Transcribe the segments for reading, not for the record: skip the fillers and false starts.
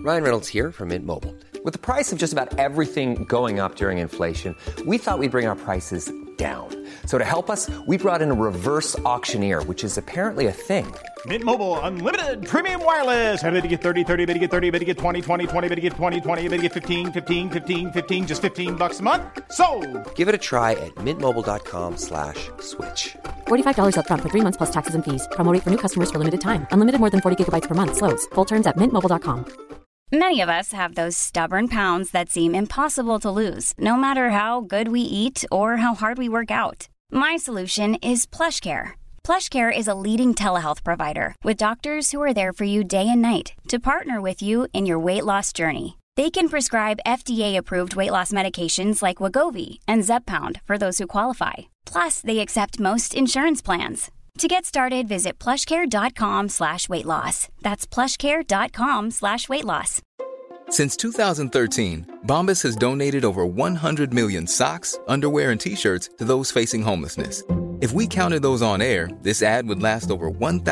Ryan Reynolds here from Mint Mobile. With the price of just about everything going up during inflation, we thought we'd bring our prices down. So to help us, we brought in a reverse auctioneer, which is apparently a thing. Mint Mobile Unlimited Premium Wireless. How to get 30, 30, bit to get 30, bit to get 20, 20, 20, bit to get 20, 20, bit to get 15, 15, 15, 15, just $15 a month? Sold! Give it a try at mintmobile.com/switch. $45 up front for 3 months plus taxes and fees. Promo rate for new customers for limited time. Unlimited more than 40 gigabytes per month. Slows full terms at mintmobile.com. Many of us have those stubborn pounds that seem impossible to lose, no matter how good we eat or how hard we work out. My solution is PlushCare. PlushCare is a leading telehealth provider with doctors who are there for you day and night to partner with you in your weight loss journey. They can prescribe FDA-approved weight loss medications like Wegovy and Zepbound for those who qualify. Plus, they accept most insurance plans. To get started, visit plushcare.com/weightloss. That's plushcare.com/weightloss. Since 2013, Bombas has donated over 100 million socks, underwear, and T-shirts to those facing homelessness. If we counted those on air, this ad would last over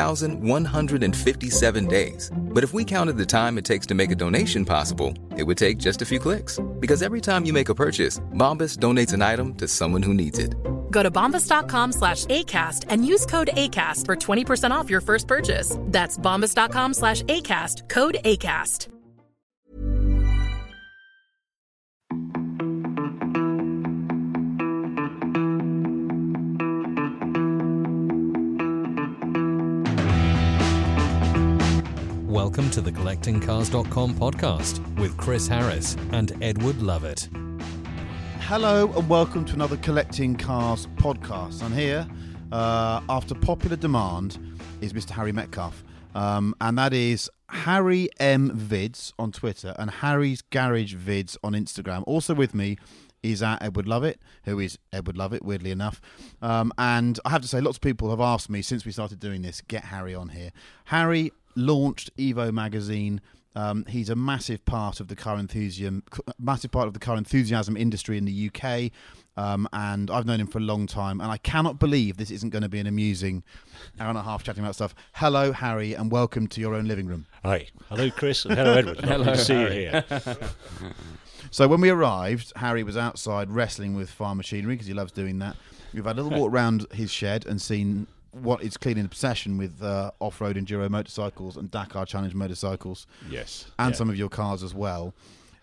1,157 days. But if we counted the time it takes to make a donation possible, it would take just a few clicks. Because every time you make a purchase, Bombas donates an item to someone who needs it. Go to bombas.com/ACAST and use code ACAST for 20% off your first purchase. That's bombas.com/ACAST, code ACAST. Welcome to the CollectingCars.com podcast with Chris Harris and Edward Lovett. Hello and welcome to another Collecting Cars podcast. I'm here, after popular demand, is Mr. Harry Metcalf. And that is Harry M Vids on Twitter and Harry's Garage Vids on Instagram. Also with me is Edward Lovett, who is Edward Lovett, weirdly enough. And I have to say, lots of people have asked me since we started doing this, get Harry on here. Harry launched Evo magazine. He's a massive part of the car enthusiasm industry in the UK, and I've known him for a long time, and I cannot believe this isn't going to be an amusing hour and a half chatting about stuff. Hello, Harry, and welcome to your own living room. Hi. Hello, Chris, and hello, Edward. Hello, good to see you here. So when we arrived, Harry was outside wrestling with farm machinery because he loves doing that. We've had a little walk around his shed and seen what is clearly an obsession with off-road enduro motorcycles and Dakar Challenge motorcycles. Yes. And some of your cars as well.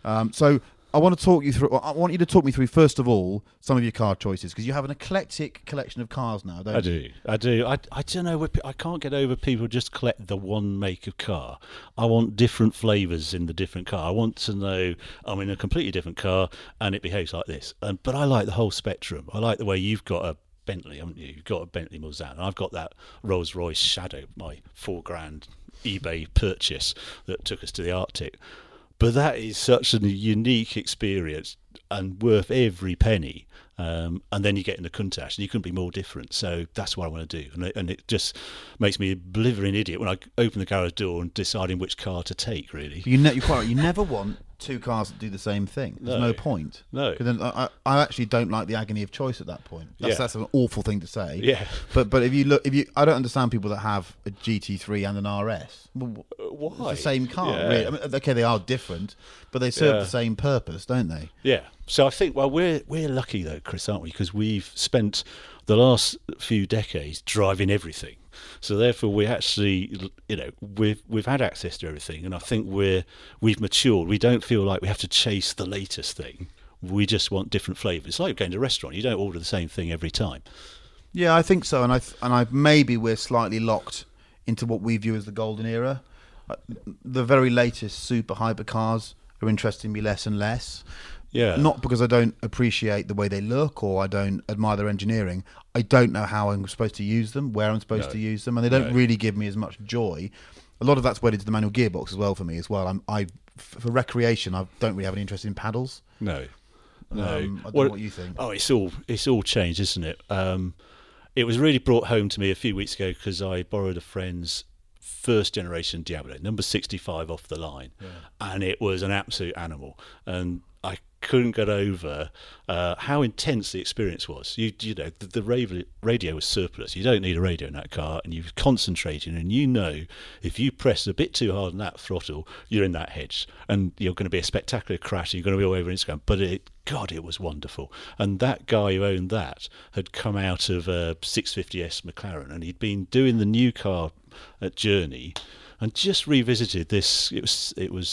So I want to talk you through. I want you to talk me through, first of all, some of your car choices, because you have an eclectic collection of cars now, don't you? I do. I don't know. I can't get over people just collect the one make of car. I want different flavours in the different car. I want to know I'm in a completely different car and it behaves like this. But I like the whole spectrum. I like the way you've got a Bentley, haven't you? You've got a Bentley Mulsanne, and I've got that Rolls-Royce Shadow, my $4,000 eBay purchase that took us to the Arctic. But that is such a unique experience and worth every penny. And then you get in the Countach, and you couldn't be more different. So that's what I want to do. And it just makes me a blithering idiot when I open the garage door and deciding which car to take, really. You're quite right. You never want two cars that do the same thing. There's no point. No. Because then I actually don't like the agony of choice at that point. That's an awful thing to say. Yeah. But if you I don't understand people that have a GT3 and an RS. Why? It's the same car. Yeah. Really. I mean, okay, they are different, but they serve the same purpose, don't they? Yeah. So I think, we're lucky though, Chris, aren't we? Because we've spent the last few decades driving everything. So therefore, we actually, we've had access to everything, and I think we've matured. We don't feel like we have to chase the latest thing. We just want different flavours. It's like going to a restaurant; you don't order the same thing every time. Yeah, I think so, and I maybe we're slightly locked into what we view as the golden era. The very latest super hypercars are interesting me less and less. Yeah. Not because I don't appreciate the way they look or I don't admire their engineering. I don't know how I'm supposed to use them, where I'm supposed to use them, and they don't really give me as much joy. A lot of that's wedded to the manual gearbox as well for me as well. For recreation, I don't really have any interest in paddles. No. I don't know what you think. Oh, it's all changed, isn't it? It was really brought home to me a few weeks ago because I borrowed a friend's first generation Diablo, number 65 off the line, and it was an absolute animal. And I couldn't get over how intense the experience was. You know, the radio was surplus. You don't need a radio in that car, and you're concentrating, and you know if you press a bit too hard on that throttle, you're in that hedge, and you're going to be a spectacular crash, and you're going to be all over Instagram. But it was wonderful. And that guy who owned that had come out of a 650S McLaren, and he'd been doing the new car at Journey, and just revisited this. It was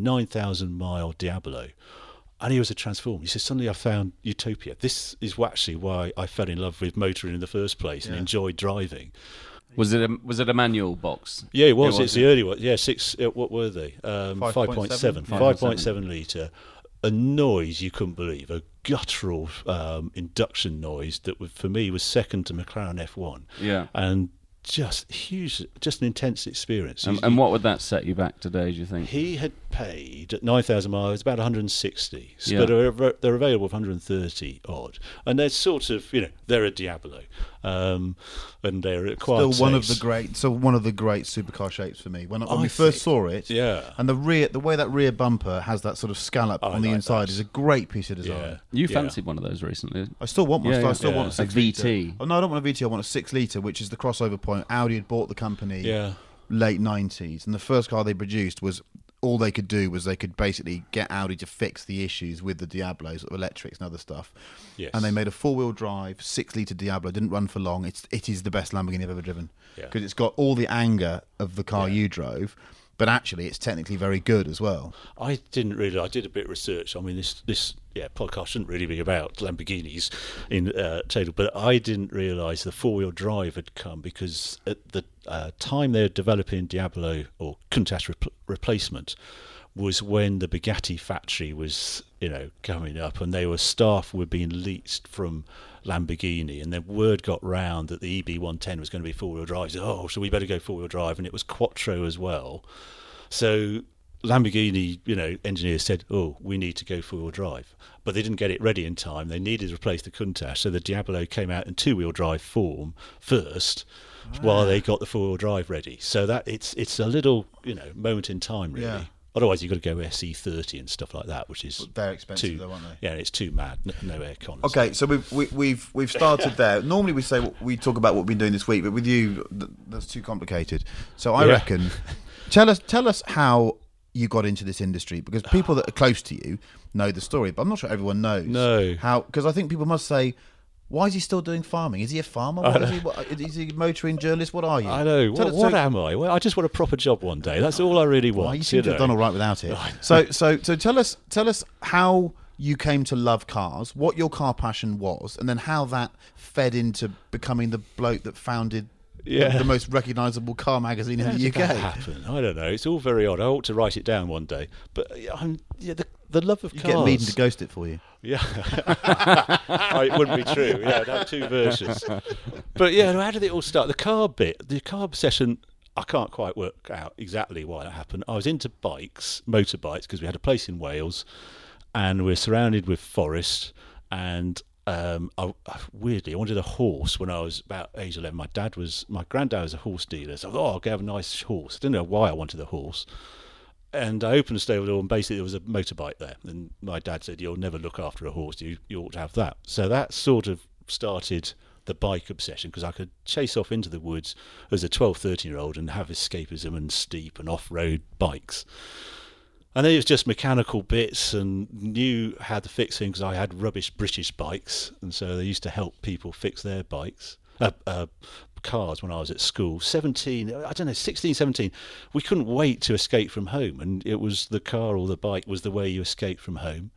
9,000-mile Diablo. And he was a transformer. He said, suddenly I found utopia. This is actually why I fell in love with motoring in the first place and enjoyed driving. Was it a manual box? Yeah, it was. It's the early one. Yeah, what were they? 5.7. 5.7 litre. A noise you couldn't believe. A guttural induction noise that for me was second to McLaren F1. Yeah. And just huge, just an intense experience. And what would that set you back today, do you think? He had paid at 9,000 miles about 160, Yeah. but they're available for 130 odd, and they're sort of, they're a Diablo, and they're quite still one of the great supercar shapes for me. When we first saw it, yeah, and the way that rear bumper has that sort of scallop on the inside is a great piece of design. Yeah. You fancied one of those recently? I still want one. I still want a 6 litre. VT. Oh no, I don't want a VT. I want a 6 litre, which is the crossover point. Audi had bought the company late 90s, and the first car they produced was, all they could do was they could basically get Audi to fix the issues with the Diablo, sort of electrics and other stuff. Yes. And they made a 4-wheel drive 6 litre Diablo. Didn't run for long. It is the best Lamborghini I've ever driven, because it's got all the anger of the car you drove, but actually it's technically very good as well. I didn't really. I did a bit of research. I mean, this podcast shouldn't really be about Lamborghinis in total, but I didn't realise the 4-wheel drive had come because at the time they were developing Diablo or Countach replacement was when the Bugatti factory was, coming up, and staff were being leased from Lamborghini, and then word got round that the EB110 was going to be 4-wheel drive. So we better go 4-wheel drive, and it was Quattro as well. So Lamborghini, engineers said, we need to go 4-wheel drive. But they didn't get it ready in time. They needed to replace the Countach, so the Diablo came out in 2-wheel drive form first, while they got the 4-wheel drive ready. So that it's a little, moment in time, really. Yeah. Otherwise, you've got to go SE30 and stuff like that, which is very expensive, though, aren't they? Yeah, it's too mad. No aircon. Okay, so we've started there. Normally, we talk about what we've been doing this week, but with you, that's too complicated. So I reckon, tell us how you got into this industry, because people that are close to you know the story, but I'm not sure everyone knows. No, how, because I think people must say, why is he still doing farming? Is he a farmer? Is he a motoring journalist? What are you? I know. What am I? Well, I just want a proper job one day. That's all I really want. Well, you seem to have done all right without it. So tell us how you came to love cars, what your car passion was, and then how that fed into becoming the bloke that founded the most recognisable car magazine in the UK. How did that happen? I don't know. It's all very odd. I ought to write it down one day. But the love of cars. You get Meaden to ghost it for you. Yeah. It wouldn't be true. Yeah, no, 2 versions. But how did it all start? The car obsession, I can't quite work out exactly why that happened. I was into motorbikes, because we had a place in Wales and we're surrounded with forest, and weirdly, I wanted a horse when I was about age 11. My granddad was a horse dealer, so I thought, I'll go have a nice horse. I didn't know why I wanted a horse. And I opened the stable door, and basically there was a motorbike there. And my dad said, you'll never look after a horse, you ought to have that. So that sort of started the bike obsession, because I could chase off into the woods as a 12, 13-year-old and have escapism and steep and off-road bikes. And then it was just mechanical bits, and knew how to fix things. I had rubbish British bikes, and so they used to help people fix their bikes. Cars when I was at school. 16, 17, we couldn't wait to escape from home, and it was the car or the bike was the way you escaped from home.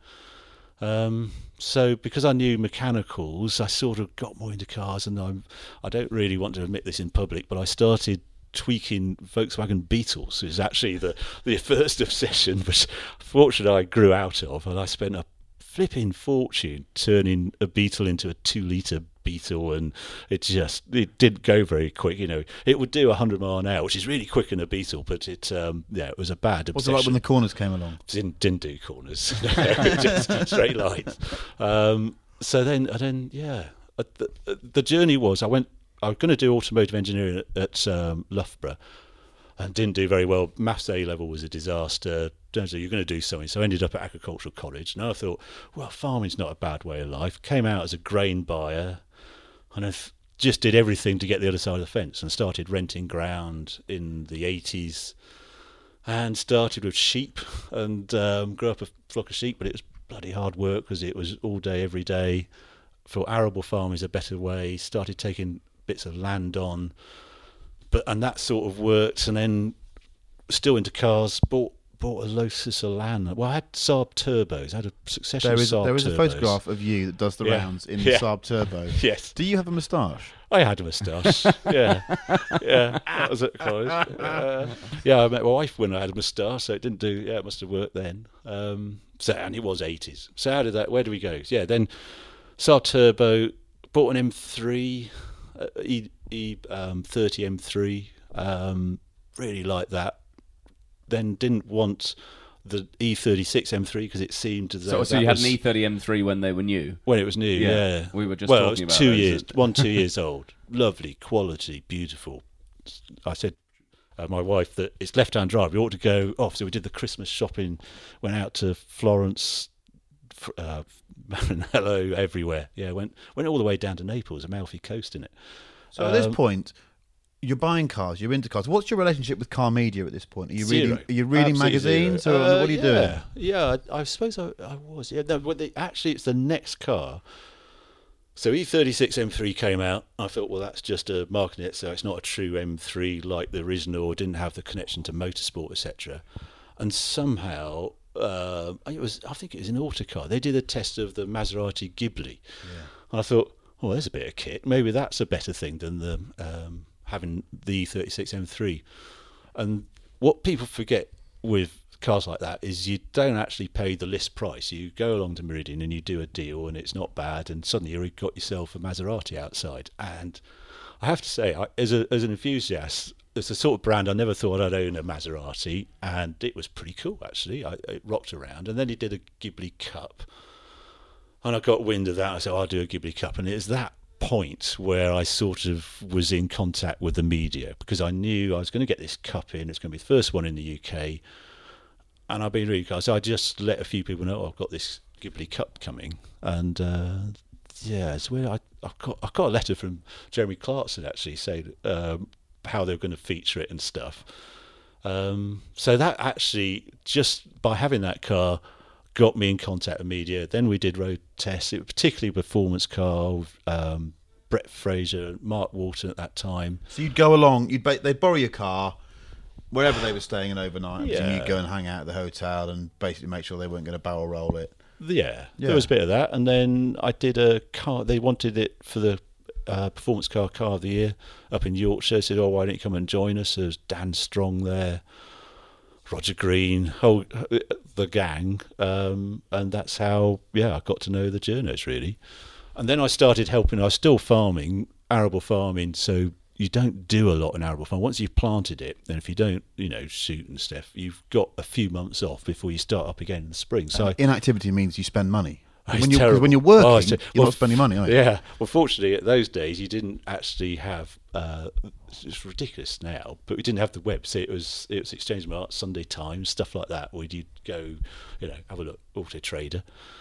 So because I knew mechanicals, I sort of got more into cars, and I don't really want to admit this in public, but I started tweaking Volkswagen Beetles. It was actually the first obsession, which fortunately I grew out of, and I spent a flipping fortune turning a Beetle into a 2-litre Beetle, and it didn't go very quick. It would do 100 mile an hour, which is really quick in a Beetle, but it was a bad obsession. What's it like when the corners came along? Didn't do corners, just straight lines. So then the journey was, I was going to do automotive engineering at Loughborough, and didn't do very well. Maths A level was a disaster. So you're going to do something. So I ended up at agricultural college. And I thought, well, farming's not a bad way of life. Came out as a grain buyer, and I just did everything to get the other side of the fence, and started renting ground in the 80s, and started with sheep, and grew up a flock of sheep. But it was bloody hard work because it was all day, every day. Thought arable farming is a better way. Started taking bits of land on, and that sort of worked. And then still into cars, bought a Lotus Elan. Well, I had Saab turbos. I had a succession of Saab turbos. There is a photograph of you that does the rounds in the Saab turbo. Yes. Do you have a moustache? I had a moustache. Yeah. That was at college. I met my wife when I had a moustache, so it didn't do. Yeah, it must have worked then. And it was 80s. So how did that? Where do we go? Yeah, then Saab turbo. Bought an M3, E30 M3. Really liked that. Then didn't want the E36 M3 because it seemed as though so you had an E30 M3 when they were new? When it was new, yeah. We were just talking about 2 years, 2 years old. Lovely, quality, beautiful. I said my wife that it's left-hand drive. We ought to go off. So we did the Christmas shopping, went out to Florence, Maranello, everywhere. Yeah, went all the way down to Naples, Amalfi Coast in it. So at this point, you're buying cars, you're into cars. What's your relationship with car media at this point? Are you zero. reading magazines, or what are you doing? Yeah, I suppose I was. Yeah, no, actually, it's the next car. So E36 M3 came out. I thought, well, that's just a marketing, so it's not a true M3 like the original. Didn't have the connection to motorsport, etc. And somehow, I think it was in Autocar. They did a test of the Maserati Ghibli, and I thought, oh, there's a bit of kit. Maybe that's a better thing than the having the E36 M3. And what people forget with cars like that is you don't actually pay the list price. You go along to Meridian and you do a deal, and it's not bad, and suddenly you've got yourself a Maserati outside. And I have to say, as an enthusiast, it's the sort of brand I never thought I'd own a Maserati, and it was pretty cool actually. It rocked around. And then he did a Ghibli Cup, and I got wind of that. I said, I'll do a Ghibli Cup. And it's that point where I sort of was in contact with the media, because I knew I was going to get this cup in. It's going to be the first one in the UK, and I've been really excited. So I just let a few people know, I've got this Ghibli Cup coming. And it's where I got a letter from Jeremy Clarkson actually saying how they were going to feature it and stuff. So that actually, just by having that car, got me in contact with media. Then we did road tests. It was particularly a performance car with Brett Fraser, Mark Walton at that time. So you'd go along, they'd borrow your car wherever they were staying in overnight, and you'd go and hang out at the hotel and basically make sure they weren't going to barrel roll it. Yeah, there was a bit of that. And then I did a car. They wanted it for the performance car of the year up in Yorkshire. They said, oh, why don't you come and join us? There's Dan Strong there, Roger Green, the gang, and that's how I got to know the journos really. And then I started helping. I was still farming, arable farming, so you don't do a lot in arable farming. Once you've planted it, then if you don't shoot and stuff, you've got a few months off before you start up again in the spring. So inactivity means you spend money. When you're working, you're not spending money, are you? Yeah. Well, fortunately, at those days, you didn't actually have. It's ridiculous now, but we didn't have the web. So it was Exchange Mart, Sunday Times, stuff like that, where you'd go, have a look, Auto Trader.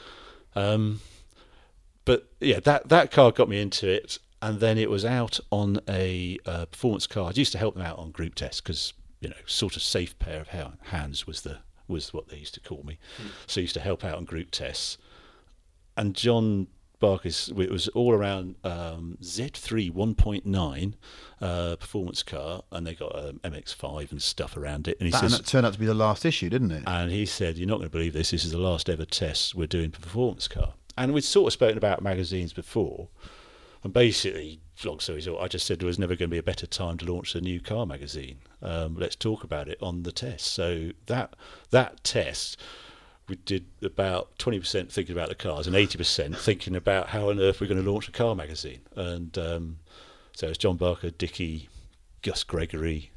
But yeah, that car got me into it, and then it was out on a performance car. I used to help them out on group tests because sort of safe pair of hands was what they used to call me. So I used to help out on group tests. And John Barker's, it was all around Z3 1.9 performance car, and they got MX-5 and stuff around it. And that turned out to be the last issue, didn't it? And he said, you're not going to believe this. This is the last ever test we're doing for performance car. And we'd sort of spoken about magazines before. And basically, long story short, I just said there was never going to be a better time to launch a new car magazine. Let's talk about it on the test. So that test, we did about 20% thinking about the cars and 80% thinking about how on earth we're going to launch a car magazine. And so it's John Barker, Dickie, Gus Gregory,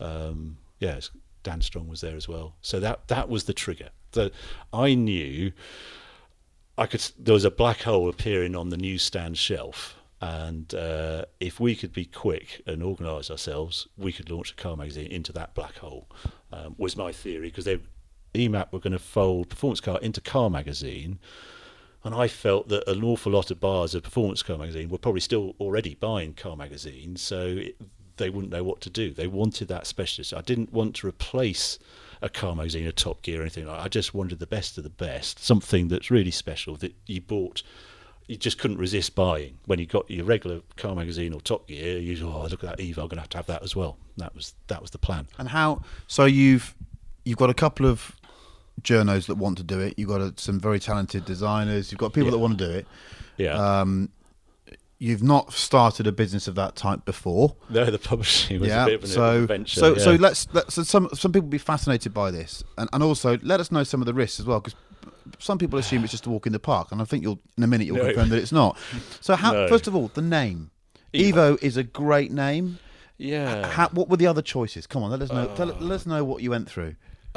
Dan Strong was there as well. So that was the trigger. So I knew there was a black hole appearing on the newsstand shelf, And if we could be quick and organise ourselves, we could launch a car magazine into that black hole, was my theory, because EMAP were going to fold Performance Car into Car Magazine, and I felt that an awful lot of buyers of Performance Car Magazine were probably still already buying Car Magazine, so they wouldn't know what to do. They wanted that specialist. I didn't want to replace a Car Magazine, a Top Gear, or anything like that. I just wanted the best of the best, something that's really special that you bought. You just couldn't resist buying. When you got your regular Car Magazine or Top Gear, you thought, oh, look at that Evo, I'm going to have that as well. That was the plan. And how? So you've got a couple of journos that want to do it. You've got some very talented designers. You've got people that want to do it. Yeah. You've not started a business of that type before. No, the publishing was a bit of an adventure. So let's some people will be fascinated by this, and also let us know some of the risks as well, because some people assume it's just a walk in the park, and I think in a minute you'll confirm that it's not. So first of all, the name Evo is a great name. Yeah. What were the other choices? Come on, let us know. Let us know what you went through.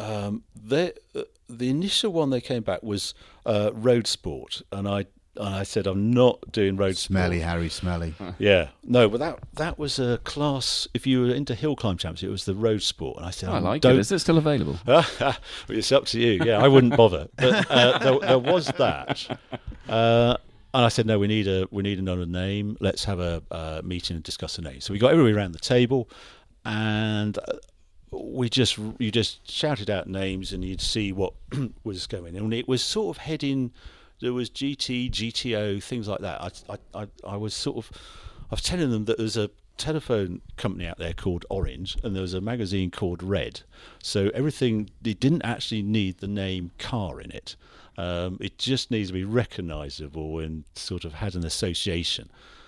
The initial one they came back was Road Sport, and I said I'm not doing Road Sport. Smelly, Harry, smelly. Yeah, no, but that was a class. If you were into hill climb championship, it was the Road Sport, and I said, I like it. Is it still available? It's up to you. Yeah, I wouldn't bother. But there was that, and I said, no, we need another name. Let's have a meeting and discuss a name. So we got everybody around the table, and you just shouted out names, and you'd see what was going. And it was sort of heading. There was GT, GTO, things like that. I was telling them that there's a telephone company out there called Orange, and there was a magazine called Red. So everything, it didn't actually need the name car in it. It just needs to be recognisable and sort of had an association.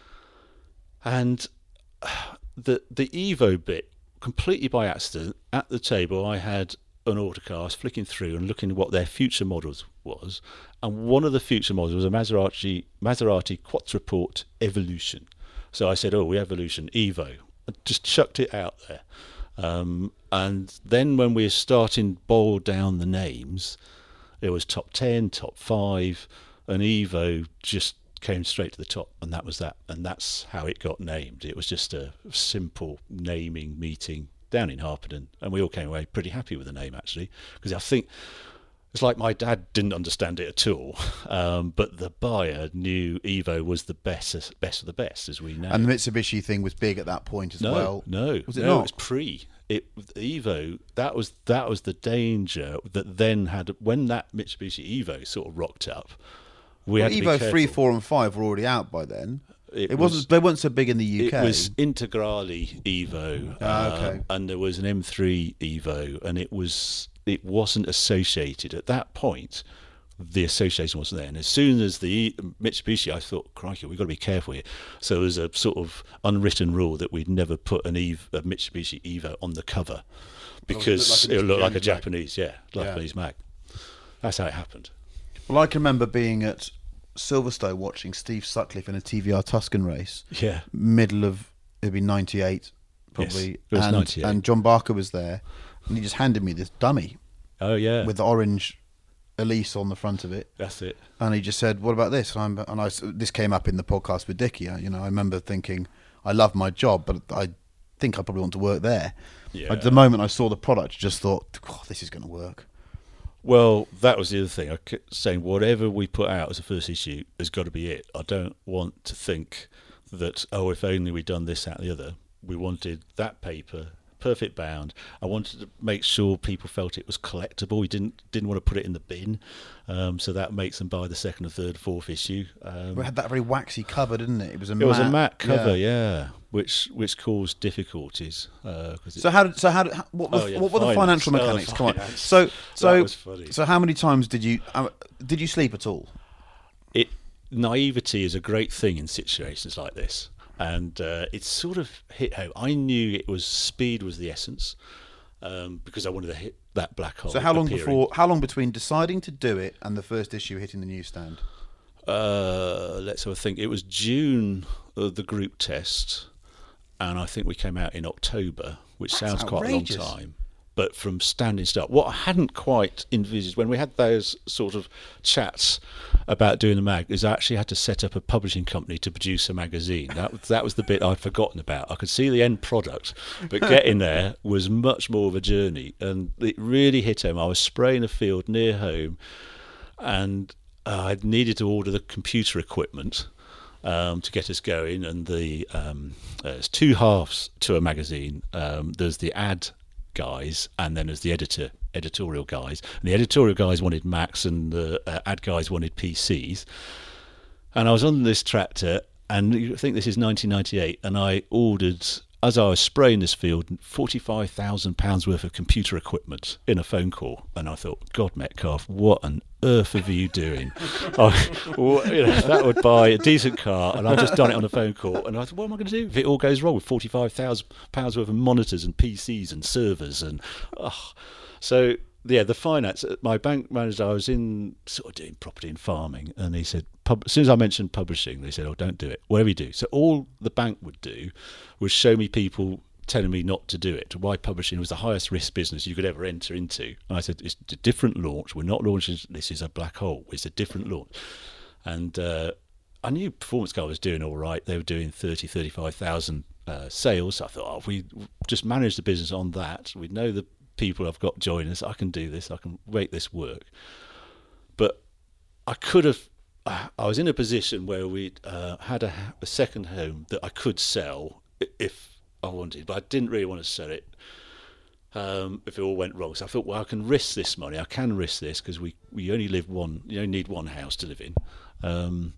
And the Evo bit, completely by accident, at the table I had an autocar, I was flicking through and looking at what their future models was, and one of the future models was a Maserati Quattroporte Evolution. So I said, we have Evolution Evo. I just chucked it out there. And then when we were starting to boil down the names, there was top 10, top 5, and Evo just came straight to the top, and that was that. And that's how it got named. It was just a simple naming meeting down in Harpenden, and we all came away pretty happy with the name, actually, because I think it's like my dad didn't understand it at all, but the buyer knew Evo was the best of the best, as we know. And the Mitsubishi thing was big at that point as well. No, was it not? It was pre. Evo, that was the danger that then had when that Mitsubishi Evo sort of rocked up. Had to Evo be 3, 4, and 5 were already out by then. It wasn't. They weren't so big in the UK. It was Integrale Evo, okay. And there was an M3 Evo, and it wasn't associated at that point. The association wasn't there, and as soon as the Mitsubishi, I thought, crikey, we've got to be careful here. So there was a sort of unwritten rule that we'd never put a Mitsubishi Evo on the cover because it would look like a Japanese mag. That's how it happened. Well, I can remember being at Silverstone watching Steve Sutcliffe in a TVR Tuscan race. Yeah. Middle of, it'd be 98, probably. Yes, it was 98. And John Barker was there, and he just handed me this dummy. Oh, yeah. With the orange Elise on the front of it. That's it. And he just said, what about this? This came up in the podcast with Dickie. I remember thinking, I love my job, but I think I probably want to work there. Yeah. At the moment I saw the product, I just thought, this is going to work. Well, that was the other thing. I kept saying, whatever we put out as a first issue has got to be it. I don't want to think that, if only we'd done this, that, and the other. We wanted that paper, perfect bound. I wanted to make sure people felt it was collectible. We didn't want to put it in the bin, so that makes them buy the second or third, fourth issue. It had that very waxy cover, didn't it? It was a matte cover, yeah. Which caused difficulties. What were the financial mechanics? Come on. So how many times did you sleep at all? Naivety is a great thing in situations like this, and it sort of hit home. I knew speed was the essence, because I wanted to hit that black hole. So how long between deciding to do it and the first issue hitting the newsstand? Let's have a think. It was June of the group test. And I think we came out in October, which sounds quite a long time. but from standing start. What I hadn't quite envisaged when we had those sort of chats about doing the mag is I actually had to set up a publishing company to produce a magazine. That was the bit I'd forgotten about. I could see the end product, but getting there was much more of a journey, and it really hit home. I was spraying a field near home, and I needed to order the computer equipment to get us going, and there's two halves to a magazine. There's the ad guys, and then there's the editorial guys. And the editorial guys wanted Macs, and the ad guys wanted PCs. And I was on this tractor, and I think this is 1998, and I ordered, as I was spraying this field, £45,000 worth of computer equipment in a phone call. And I thought, God, Metcalf, what on earth are you doing? That would buy a decent car, and I've just done it on a phone call. And I thought, what am I going to do if it all goes wrong with £45,000 worth of monitors and PCs and servers? And so, yeah, the finance, my bank manager, I was in sort of doing property and farming, and he said, as soon as I mentioned publishing, they said, oh, don't do it, whatever you do. So all the bank would do was show me people telling me not to do it. Why publishing was the highest risk business you could ever enter into. And I said, it's a different launch. We're not launching, this is a black hole. It's a different launch. And I knew Performance Guard was doing all right. They were doing 35,000 sales. So I thought, if we just manage the business on that, we know the people I've got joining us, I can do this, I can make this work. But I was in a position where we'd had a second home that I could sell if I wanted, but I didn't really want to sell it if it all went wrong. So I thought, well, I can risk this money. I can risk this because we only need one house to live in.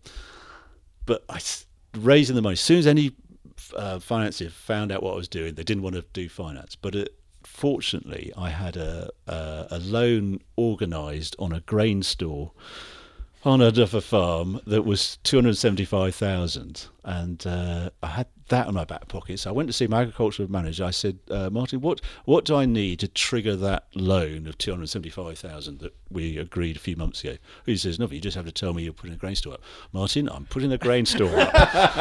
But raising the money, as soon as any financier found out what I was doing, they didn't want to do finance. But fortunately, I had a loan organised on a grain store on another farm that was 275,000, and I had that in my back pocket. So I went to see my agricultural manager. I said, Martin, what do I need to trigger that loan of 275,000 that we agreed a few months ago? He says, nothing, you just have to tell me you're putting a grain store up. Martin, I'm putting a grain store up.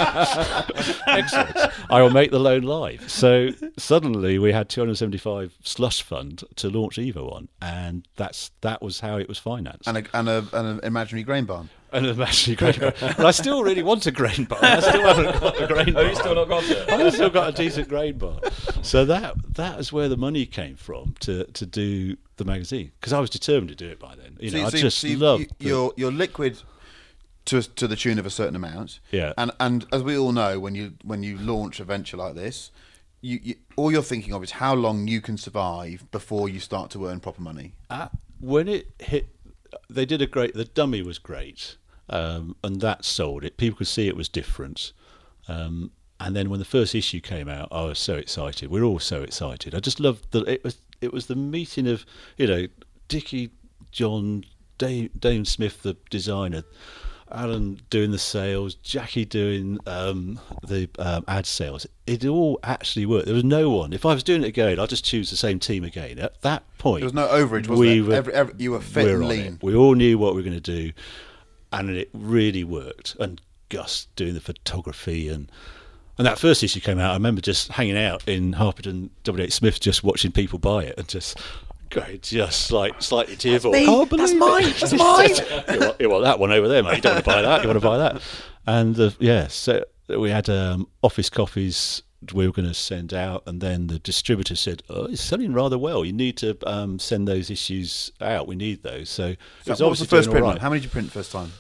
Excellent. I will make the loan live. So suddenly we had 275 slush fund to launch Evo on, and that was how it was financed. And an imaginary grain barn. And a massive grain barn. And I still really want a grain barn. I still haven't got a grain barn. Oh, you still not got it? I've still got a decent grain barn. So that is where the money came from to do the magazine, because I was determined to do it by then. I loved you're liquid to the tune of a certain amount. Yeah. And as we all know, when you launch a venture like this, you all you're thinking of is how long you can survive before you start to earn proper money. When it hit, they did the dummy was great. And that sold it. People could see it was different. And then when the first issue came out, I was so excited. We're all so excited. I just loved it was the meeting of, Dickie, John, Dame Smith, the designer, Alan doing the sales, Jackie doing the ad sales. It all actually worked. There was no one. If I was doing it again, I'd just choose the same team again. At that point, there was no overage, was there? You were fit and lean. We all knew what we were going to do. And it really worked. And Gus doing the photography, and that first issue came out. I remember just hanging out in Harpenden W.H. Smith, just watching people buy it, and just going slightly tearful. That's mine. That's mine. You want that one over there, mate? You don't want to buy that. You want to buy that. And so we had office copies we were going to send out, and then the distributor said, "Oh, it's selling rather well. You need to send those issues out. We need those." So what was the first print? Right. How many did you print first time?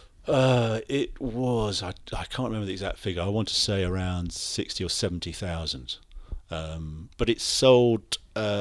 It was, I can't remember the exact figure. I want to say around 60 or 70,000. But it sold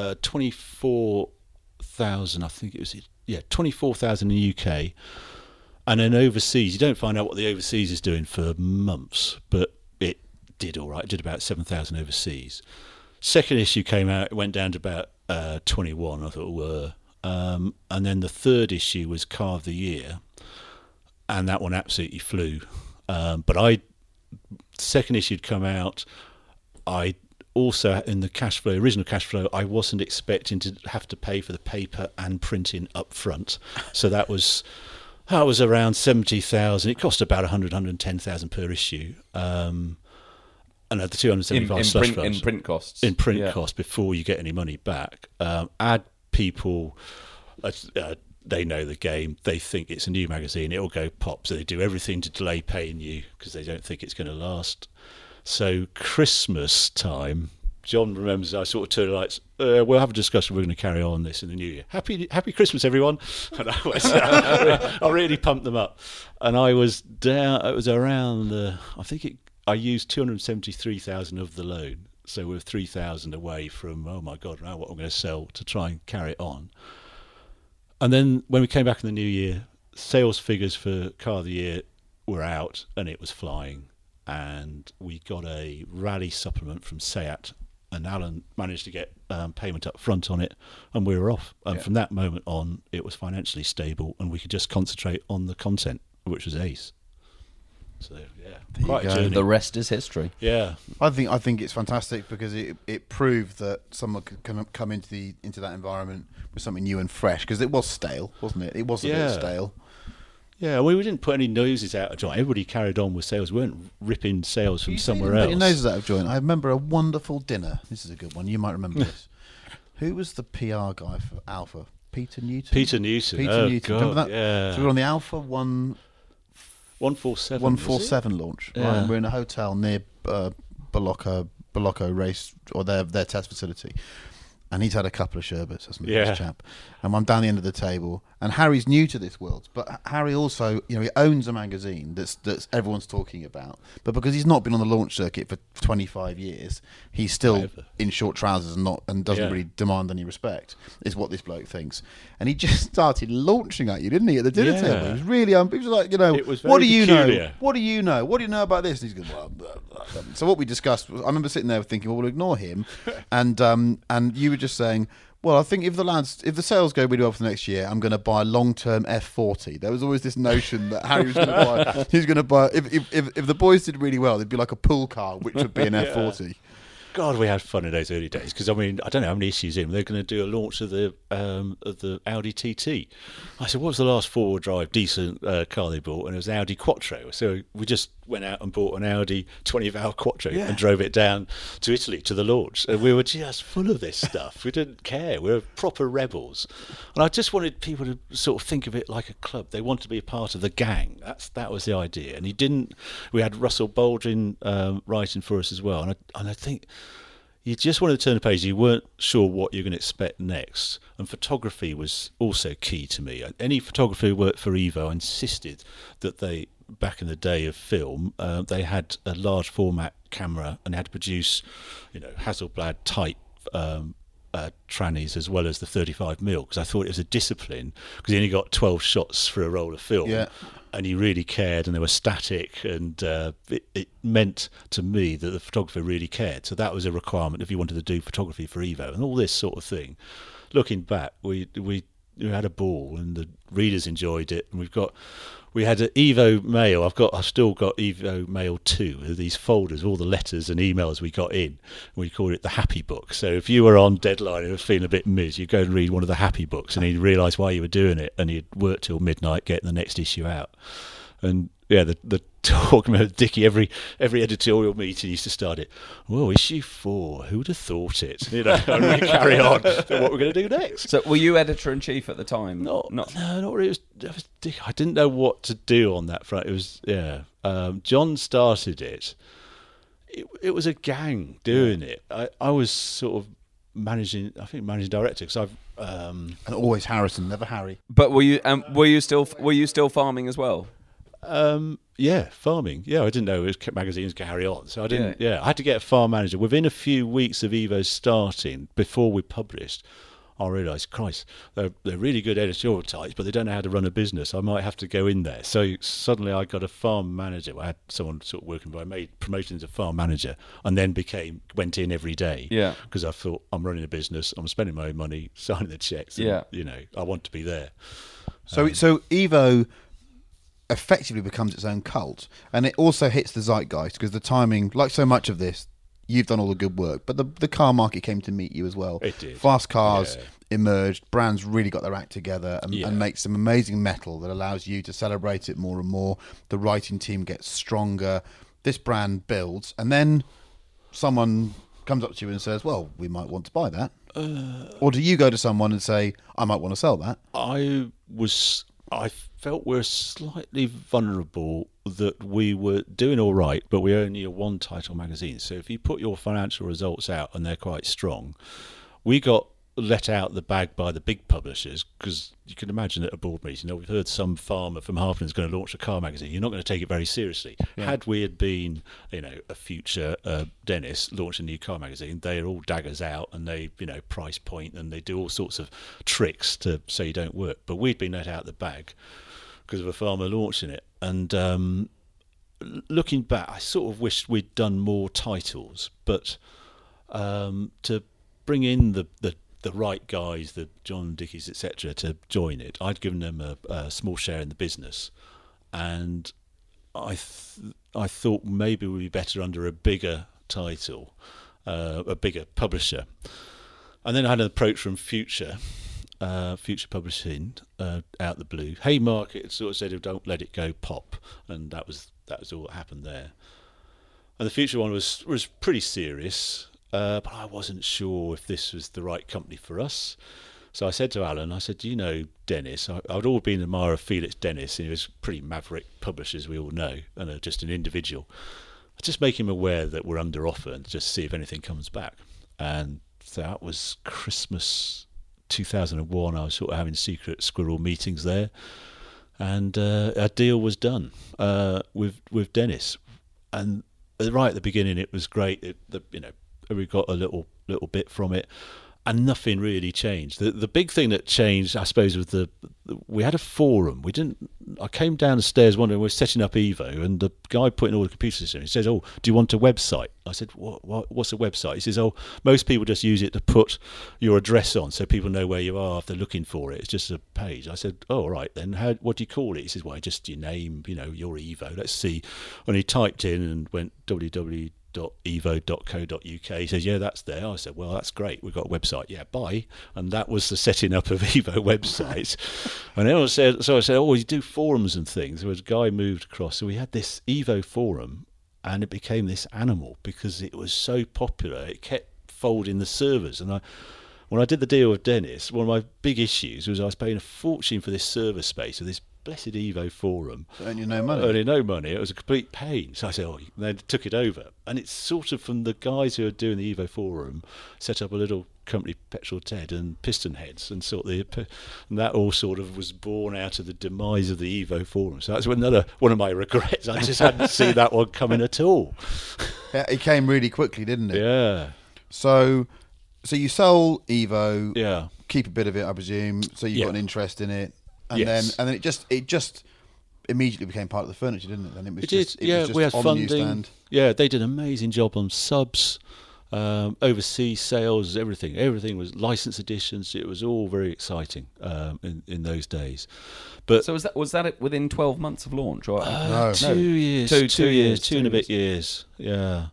24,000, I think it was, 24,000 in the UK. And then overseas, you don't find out what the overseas is doing for months, but it did all right. It did about 7,000 overseas. Second issue came out, it went down to about 21, I thought, and then the third issue was Car of the Year. And that one absolutely flew. But second issue had come out. I also, in the original cash flow, I wasn't expecting to have to pay for the paper and printing up front. So that was around 70,000. It cost about 110,000 per issue. And and the 275 slush funds in print costs. In print costs before you get any money back. Add people, they know the game. They think it's a new magazine. It'll go pop. So they do everything to delay paying you because they don't think it's going to last. So Christmas time, John remembers I sort of turned the lights. We'll have a discussion. We're going to carry on this in the new year. Happy Christmas, everyone! And I really pumped them up. And I was down. It was around I used 273,000 of the loan, so we're 3,000 away from. Oh my God! Now what I'm going to sell to try and carry it on. And then when we came back in the new year, sales figures for Car of the Year were out, and it was flying. And we got a rally supplement from SEAT, and Alan managed to get payment up front on it, and we were off. And from that moment on, it was financially stable, and we could just concentrate on the content, which was ace. So quite a journey. The rest is history. Yeah, I think it's fantastic because it proved that someone could come into that environment with something new and fresh, because it was stale, wasn't it? It was a bit stale. Yeah, we didn't put any noses out of joint. Everybody carried on with sales. We weren't ripping sales from somewhere else. Put your noses out of joint. I remember a wonderful dinner. This is a good one. You might remember this. Who was the PR guy for Alpha? Peter Newton. Peter Newton. Remember that? Yeah. So we were on the Alpha 147 launch. Yeah. Right? We're in a hotel near Bolocco race, or their test facility. And he's had a couple of sherbets, hasn't he, this chap? And I'm down the end of the table, and Harry's new to this world, but Harry also, he owns a magazine that's everyone's talking about. But because he's not been on the launch circuit for 25 years, he's still in short trousers and doesn't really demand any respect, is what this bloke thinks. And he just started launching at you, didn't he, at the dinner table? He was really, he was like, what do you know? What do you know? What do you know about this? And he's going, well, blah, blah, blah. So what we discussed was, I remember sitting there thinking, well, we'll ignore him, and you were just saying, well, I think if the sales go really well for the next year, I'm going to buy a long-term F40. There was always this notion that Harry was going to buy. He's going to buy if the boys did really well, there'd be like a pool car, which would be an F40. God, we had fun in those early days, because I don't know how many issues in. They're going to do a launch of the Audi TT. I said, what was the last four-wheel drive decent car they bought? And it was an Audi Quattro. So we just went out and bought an Audi 20-valve Quattro and drove it down to Italy to the launch. And we were just full of this stuff. We didn't care. We were proper rebels. And I just wanted people to sort of think of it like a club. They wanted to be a part of the gang. That was the idea. And he didn't. We had Russell Baldwin writing for us as well. And I think you just wanted to turn the page. You weren't sure what you're going to expect next. And photography was also key to me. Any photographer who worked for Evo insisted that they, back in the day of film, they had a large format camera and had to produce, Hasselblad type trannies as well as the 35mm, because I thought it was a discipline, because he only got 12 shots for a roll of film. Yeah. And he really cared, and they were static, and it meant to me that the photographer really cared. So that was a requirement if you wanted to do photography for Evo and all this sort of thing. Looking back, we had a ball, and the readers enjoyed it, and we had an Evo Mail. I've still got Evo Mail 2, these folders, all the letters and emails we got in. We called it the Happy Book. So if you were on deadline and were feeling a bit miz, you'd go and read one of the Happy Books, and you'd realise why you were doing it, and you'd work till midnight getting the next issue out. And the talk about Dickie, every editorial meeting used to start it, well, issue 4, who would have thought it? And we carry on to what we're going to do next. So were you editor-in-chief at the time? No, not really. It was Dick. I didn't know what to do on that front. It was, John started it. It was a gang doing it. I was sort of managing director, because I've... and always Harrison, never Harry. But were you still farming as well? Farming. I didn't know magazines carry on, so I didn't. I had to get a farm manager. Within a few weeks of Evo starting, before we published, I realised, Christ, they're really good editorial types, but they don't know how to run a business. I might have to go in there. So suddenly I got a farm manager. I had someone sort of working, but I made promotion to farm manager, and then went in every day. Yeah, because I thought, I'm running a business, I'm spending my own money, signing the checks. And, I want to be there. So Evo effectively becomes its own cult, and it also hits the zeitgeist, because the timing, like so much of this, you've done all the good work, but the car market came to meet you as well. It did. Fast cars emerged, brands really got their act together and make some amazing metal that allows you to celebrate it more and more. The writing team gets stronger, this brand builds, and then someone comes up to you and says, well, we might want to buy that? Or do you go to someone and say, I might want to sell that? I felt we're slightly vulnerable that we were doing all right, but we're only a one-title magazine. So if you put your financial results out and they're quite strong, we got let out the bag by the big publishers, because you can imagine at a board meeting, we've heard some farmer from Harpenden is going to launch a car magazine. You're not going to take it very seriously. Yeah. Had we had been, a future Dennis launch a new car magazine, they're all daggers out and they, price point and they do all sorts of tricks to say you don't work. But we'd been let out the bag because of a farmer launching it. And looking back, I sort of wished we'd done more titles, but to bring in the right guys, the John Dickies, etc., to join it, I'd given them a small share in the business, and I thought maybe we'd be better under a bigger title, a bigger publisher. And then I had an approach from Future Publishing out the blue. Haymarket sort of said, "Don't let it go pop," and that was all that happened there. And the Future one was pretty serious. But I wasn't sure if this was the right company for us. So I said to Alan, do you know Dennis? I'd always been an admirer of Felix Dennis, and he was a pretty maverick publisher, as we all know, and just an individual. I'd just make him aware that we're under offer and just see if anything comes back. And so that was Christmas 2001. I was sort of having secret squirrel meetings there. And a deal was done with Dennis. And right at the beginning, it was great. We got a little bit from it, and nothing really changed. The big thing that changed, I suppose, was we had a forum. I came down the stairs wondering, we're setting up Evo, and the guy putting all the computer systems, he says, "Oh, do you want a website?" I said, "What's a website?" He says, "Oh, most people just use it to put your address on, so people know where you are if they're looking for it. It's just a page." I said, "Oh, all right then. What do you call it?" He says, "Well, just your name, your Evo. Let's see." And he typed in and went www.evo.co.uk. He says, "Yeah, that's there." I said, "Well, that's great. We've got a website." "Yeah, bye." And that was the setting up of Evo website. And then I said, "Oh, you do forums and things." There was a guy moved across, so we had this Evo forum, and it became this animal because it was so popular. It kept folding the servers, and when I did the deal with Dennis, one of my big issues was I was paying a fortune for this server space of this blessed Evo forum. Earning no money. It was a complete pain. So I said, they took it over. And it's sort of from the guys who are doing the Evo forum, set up a little company, Petrol Ted and Piston Heads, and and that all sort of was born out of the demise of the Evo forum. So that's another one of my regrets. I just hadn't seen that one coming at all. Yeah, it came really quickly, didn't it? Yeah. So you sell Evo, yeah, keep a bit of it, I presume. So you've got an interest in it. And yes. then it just immediately became part of the furniture, didn't it? And it was we had on funding. The newsstand. Yeah, they did an amazing job on subs, overseas sales, everything. Everything was licensed editions. It was all very exciting in those days. But so was that within 12 months of launch? Or no. 2 years, 2 years, 2 and a bit years. Yeah,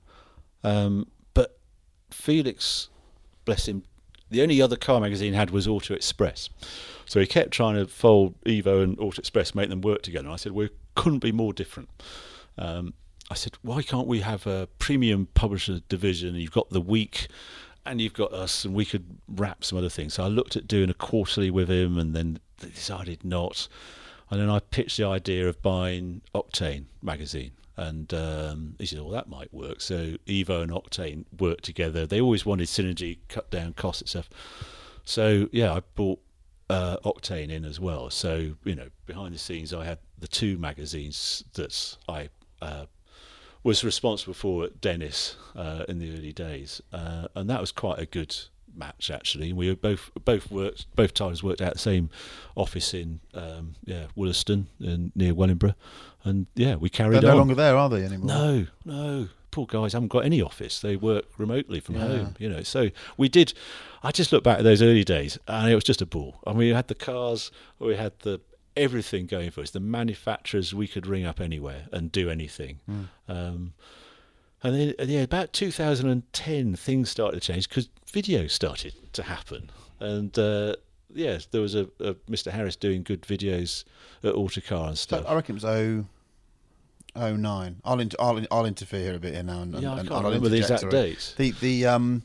but Felix, bless him, the only other car magazine he had was Auto Express. So he kept trying to fold Evo and Auto Express, make them work together. And I said, we couldn't be more different. I said, why can't we have a premium publisher division? You've got The Week and you've got us, and we could wrap some other things. So I looked at doing a quarterly with him, and then decided not. And then I pitched the idea of buying Octane magazine. And he said, well, that might work. So Evo and Octane worked together. They always wanted synergy, cut down costs and stuff. So, yeah, I bought Octane in as well. So, behind the scenes, I had the two magazines that I was responsible for at Dennis in the early days. And that was quite a good match, actually. We both titles worked out the same office in Wollaston near Wellingborough. And, yeah, we carried on. They're no longer there, are they, anymore? No. Poor guys haven't got any office. They work remotely from home, So we did. I just look back at those early days, and it was just a ball. I mean, we had the cars, we had everything going for us. The manufacturers, we could ring up anywhere and do anything. And then, about 2010, things started to change because video started to happen. And there was a Mr. Harris doing good videos at Autocar and stuff. So I reckon it was 09. I'll interfere here a bit here now, and I and can't I'll remember the interject exact sorry. dates.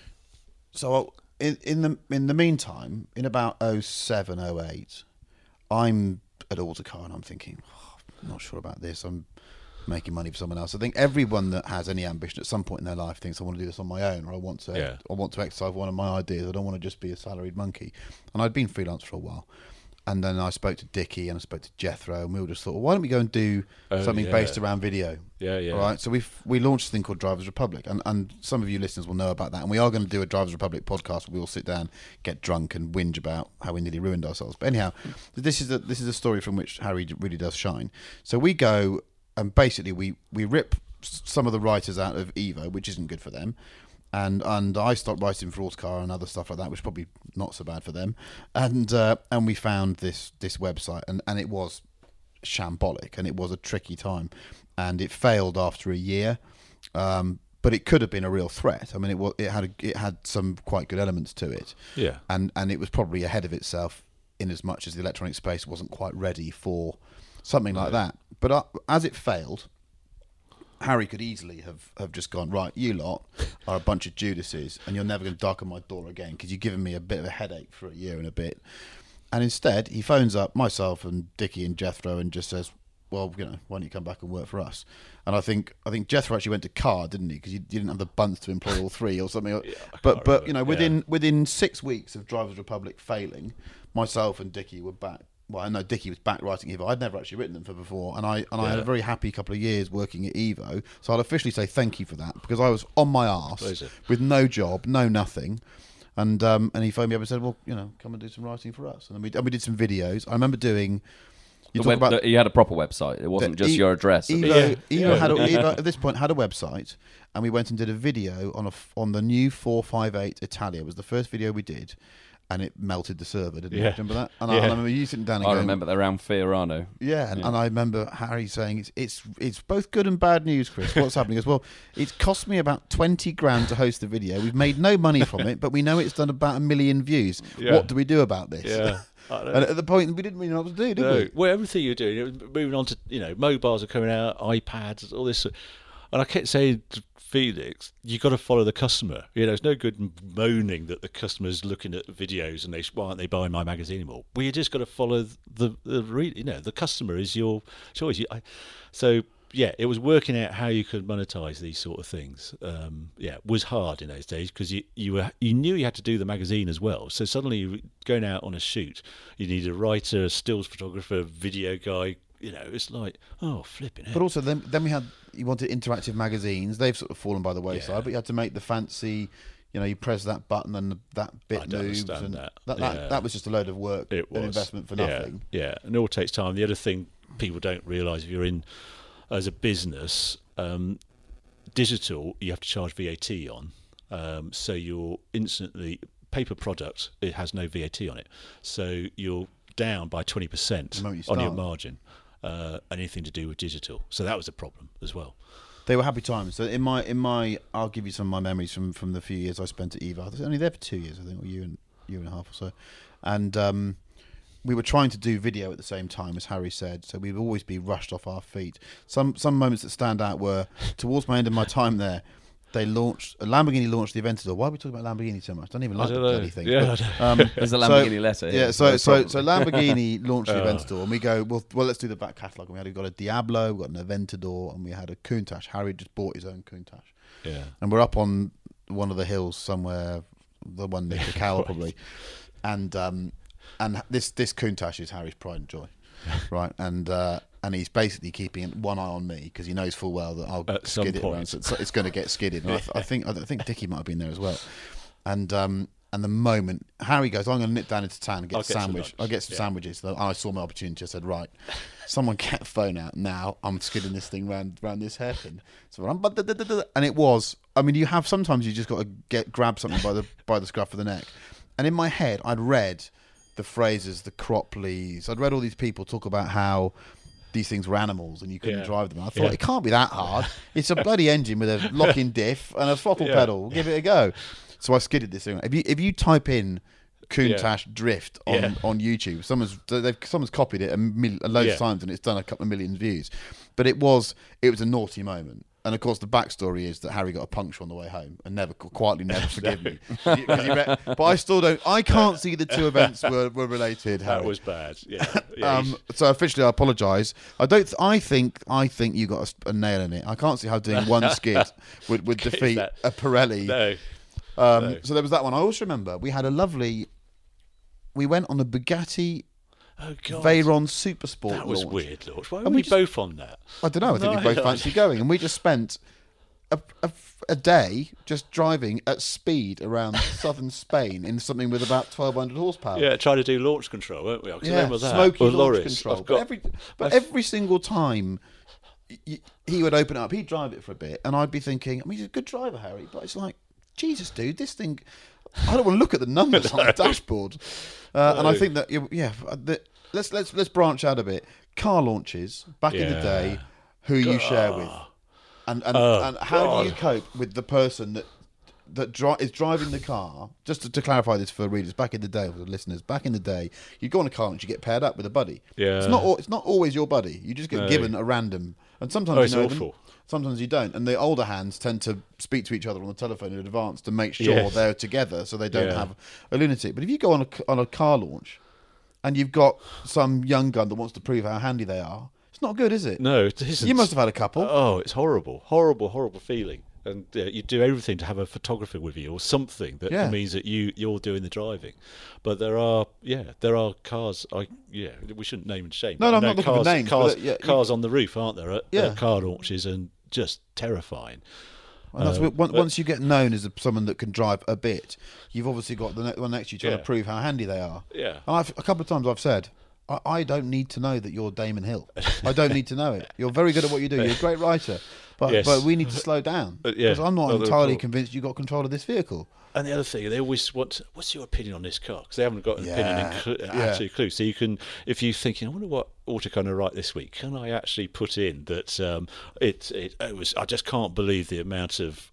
So in the meantime, in about 07, 08, I'm at Autocar and I'm thinking, I'm not sure about this. I'm making money for someone else. I think everyone that has any ambition at some point in their life thinks I want to do this on my own, or I want to exercise one of my ideas. I don't want to just be a salaried monkey. And I'd been freelance for a while. And then I spoke to Dickie and I spoke to Jethro, and we all just thought, well, why don't we go and do something based around video? Yeah. All right. So we launched a thing called Drivers Republic, and some of you listeners will know about that. And we are going to do a Drivers Republic podcast where we all sit down, get drunk, and whinge about how we nearly ruined ourselves. But anyhow, this is a story from which Harry really does shine. So we go and basically we rip some of the writers out of Evo, which isn't good for them. And I stopped writing for Autocar and other stuff like that, which is probably not so bad for them. And we found this website, and it was shambolic, and it was a tricky time, and it failed after a year. But it could have been a real threat. I mean, it had some quite good elements to it. Yeah. And it was probably ahead of itself in as much as the electronic space wasn't quite ready for something like that. But as it failed, Harry could easily have just gone, right, you lot are a bunch of Judases and you're never going to darken my door again because you've given me a bit of a headache for a year and a bit. And instead, he phones up myself and Dickie and Jethro and just says, well, why don't you come back and work for us? And I think Jethro actually went to Car, didn't he? Because you didn't have the bunts to employ all three or something. But within 6 weeks of Drivers Republic failing, myself and Dickie were back. Well, I know Dickie was back writing Evo. I'd never actually written them for before, and I had a very happy couple of years working at Evo. So I'll officially say thank you for that, because I was on my arse with no job, no nothing, and he phoned me up and said, "Well, come and do some writing for us." And we did some videos. I remember doing. You had a proper website. It wasn't just your address. Evo at this point had a website, and we went and did a video on the new 458 Italia. It was the first video we did. And it melted the server, didn't it? Remember that? And I remember you sitting down and going... I remember that around Fiorano. Yeah, and I remember Harry saying, it's both good and bad news, Chris. What's happening? As well, it's cost me about 20 grand to host the video. We've made no money from it, but we know it's done about 1 million views. Yeah. What do we do about this? Yeah. And at the point, we didn't really know what to do, did we? Well, everything you're doing, it was moving on to, mobiles are coming out, iPads, all this. And I kept saying to Felix, you got to follow the customer. It's no good moaning that the customer's looking at videos and why aren't they buying my magazine anymore? Well, you just got to follow the customer is your choice. It was working out how you could monetize these sort of things. It was hard in those days because you knew you had to do the magazine as well. So suddenly you're going out on a shoot, you need a writer, a stills photographer, video guy. It's like, oh, flipping it. But also, then you wanted interactive magazines. They've sort of fallen by the wayside, but you had to make the fancy, you press that button and that bit moves. And that was just a load of work, an investment for nothing. Yeah, and it all takes time. The other thing people don't realise, if you're in as a business, digital, you have to charge VAT on. So you're instantly, paper product, it has no VAT on it. So you're down by 20% on your margin. Anything to do with digital, so that was a problem as well. They were happy times. So in my, I'll give you some of my memories from the few years I spent at Evo. I was only there for 2 years, I think, or year and a half or so. And we were trying to do video at the same time, as Harry said. So we'd always be rushed off our feet. Some moments that stand out were towards my end of my time there. Lamborghini launched the Aventador. Why are we talking about Lamborghini so much? I don't even like the bloody thing. Yeah, there's a Lamborghini letter. Yeah, so Lamborghini launched the Aventador, and we go, well, let's do the back catalogue. And we got a Diablo, we got an Aventador, and we had a Countach. Harry just bought his own Countach. Yeah. And we're up on one of the hills somewhere, the one near Cacao probably, and this Countach is Harry's pride and joy, right? And he's basically keeping one eye on me because he knows full well that I'll skid it around. So it's going to get skidded. And I think Dickie might have been there as well. And the moment Harry goes, I'm going to nip down into town and get a sandwich. I'll get some sandwiches. So I saw my opportunity. I said, right, someone get a phone out now. I'm skidding this thing round this hairpin. So and it was. I mean, sometimes you just got to grab something by the scruff of the neck. And in my head, I'd read the phrases, the Cropleys. I'd read all these people talk about how these things were animals and you couldn't drive them. I thought, it can't be that hard. It's a bloody engine with a lock-in diff and a throttle pedal. Give it a go. So I skidded this thing. If you type in Countach drift on YouTube. Someone's copied it a load of times, and it's done a couple of million views. But it was a naughty moment. And of course, the backstory is that Harry got a puncture on the way home and quietly never forgive me. But I still don't. I can't see the two events were related. Harry. That was bad. Yeah. So officially, I apologise. I think you got a nail in it. I can't see how doing one skid would defeat a Pirelli. No. So there was that one. I also remember we went on the Bugatti. Oh God! Veyron Supersport. That was launch. Weird launch. Why were we both on that? I don't know. I think we both fancy going, and we just spent a day just driving at speed around southern Spain in something with about 1,200 horsepower. Yeah, trying to do launch control, weren't we? Smoky launch control. But every single time he would open it up, he'd drive it for a bit, and I'd be thinking, I mean, he's a good driver, Harry, but it's like, Jesus, dude, this thing. I don't want to look at the numbers on the dashboard. And I think that let's branch out a bit. Car launches back in the day, who you share with, and how do you cope with the person that is driving the car? Just to clarify this for readers, back in the day, for the listeners, back in the day, you go on a car launch, you get paired up with a buddy. Yeah, it's not always your buddy. You just get given a random, and sometimes you know them. Sometimes you don't, and the older hands tend to speak to each other on the telephone in advance to make sure they're together, so they don't have a lunatic. But if you go on a car launch, and you've got some young gun that wants to prove how handy they are, it's not good, is it? No, it isn't. You must have had a couple. Oh, it's horrible, horrible feeling. And you do everything to have a photographer with you or something that means that you're doing the driving. But there are cars. We shouldn't name and shame. No, I'm not looking for names. Cars on the roof, aren't there? At car launches, and just terrifying. And that's once you get known as someone that can drive a bit, you've obviously got the one next to you trying to prove how handy they are. Yeah. And a couple of times I've said, I don't need to know that you're Damon Hill. I don't need to know it. You're very good at what you do. You're a great writer. But we need to slow down. Because I'm not entirely convinced you got control of this vehicle. And the other thing, they always want, what's your opinion on this car? Because they haven't got an opinion, actually a clue. So you can, if you're thinking, I wonder what autocar I write this week, can I actually put in that I just can't believe the amount of,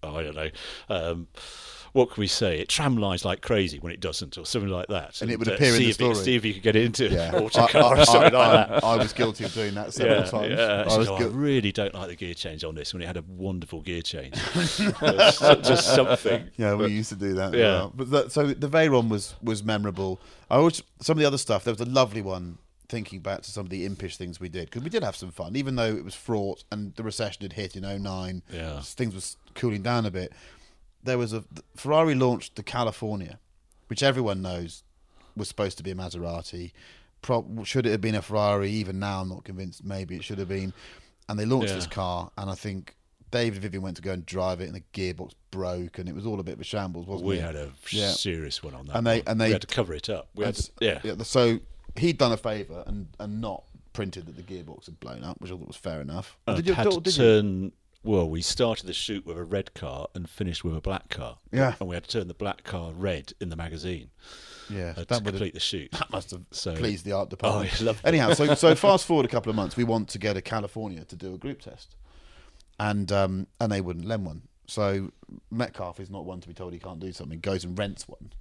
what can we say? It tramlines like crazy when it doesn't, or something like that. And it would appear in the story. See if you could get it into autocar or something like that. I was guilty of doing that several times. Yeah. I really don't like the gear change on this when it had a wonderful gear change. Just something. Yeah, we used to do that. Yeah. But so the Veyron was memorable. Some of the other stuff, there was a lovely one, thinking back to some of the impish things we did, because we did have some fun, even though it was fraught and the recession had hit in 2009. Yeah. Things was cooling down a bit. There was Ferrari launched the California, which everyone knows was supposed to be a Maserati. Should it have been a Ferrari? Even now, I'm not convinced. Maybe it should have been. And they launched this car, and I think David Vivian went to go and drive it, and the gearbox broke, and it was all a bit of a shambles, wasn't it? We had a serious one on that. And they we had to cover it up. So he'd done a favour and not printed that the gearbox had blown up, which I thought was fair enough. Well, we started the shoot with a red car and finished with a black car. Yeah. And we had to turn the black car red in the magazine. Yeah. To complete the shoot. That must have pleased the art department. Oh, I loved it. Anyhow, so fast forward a couple of months, we want to go to California to do a group test. And they wouldn't lend one. So Metcalf is not one to be told he can't do something, goes and rents one.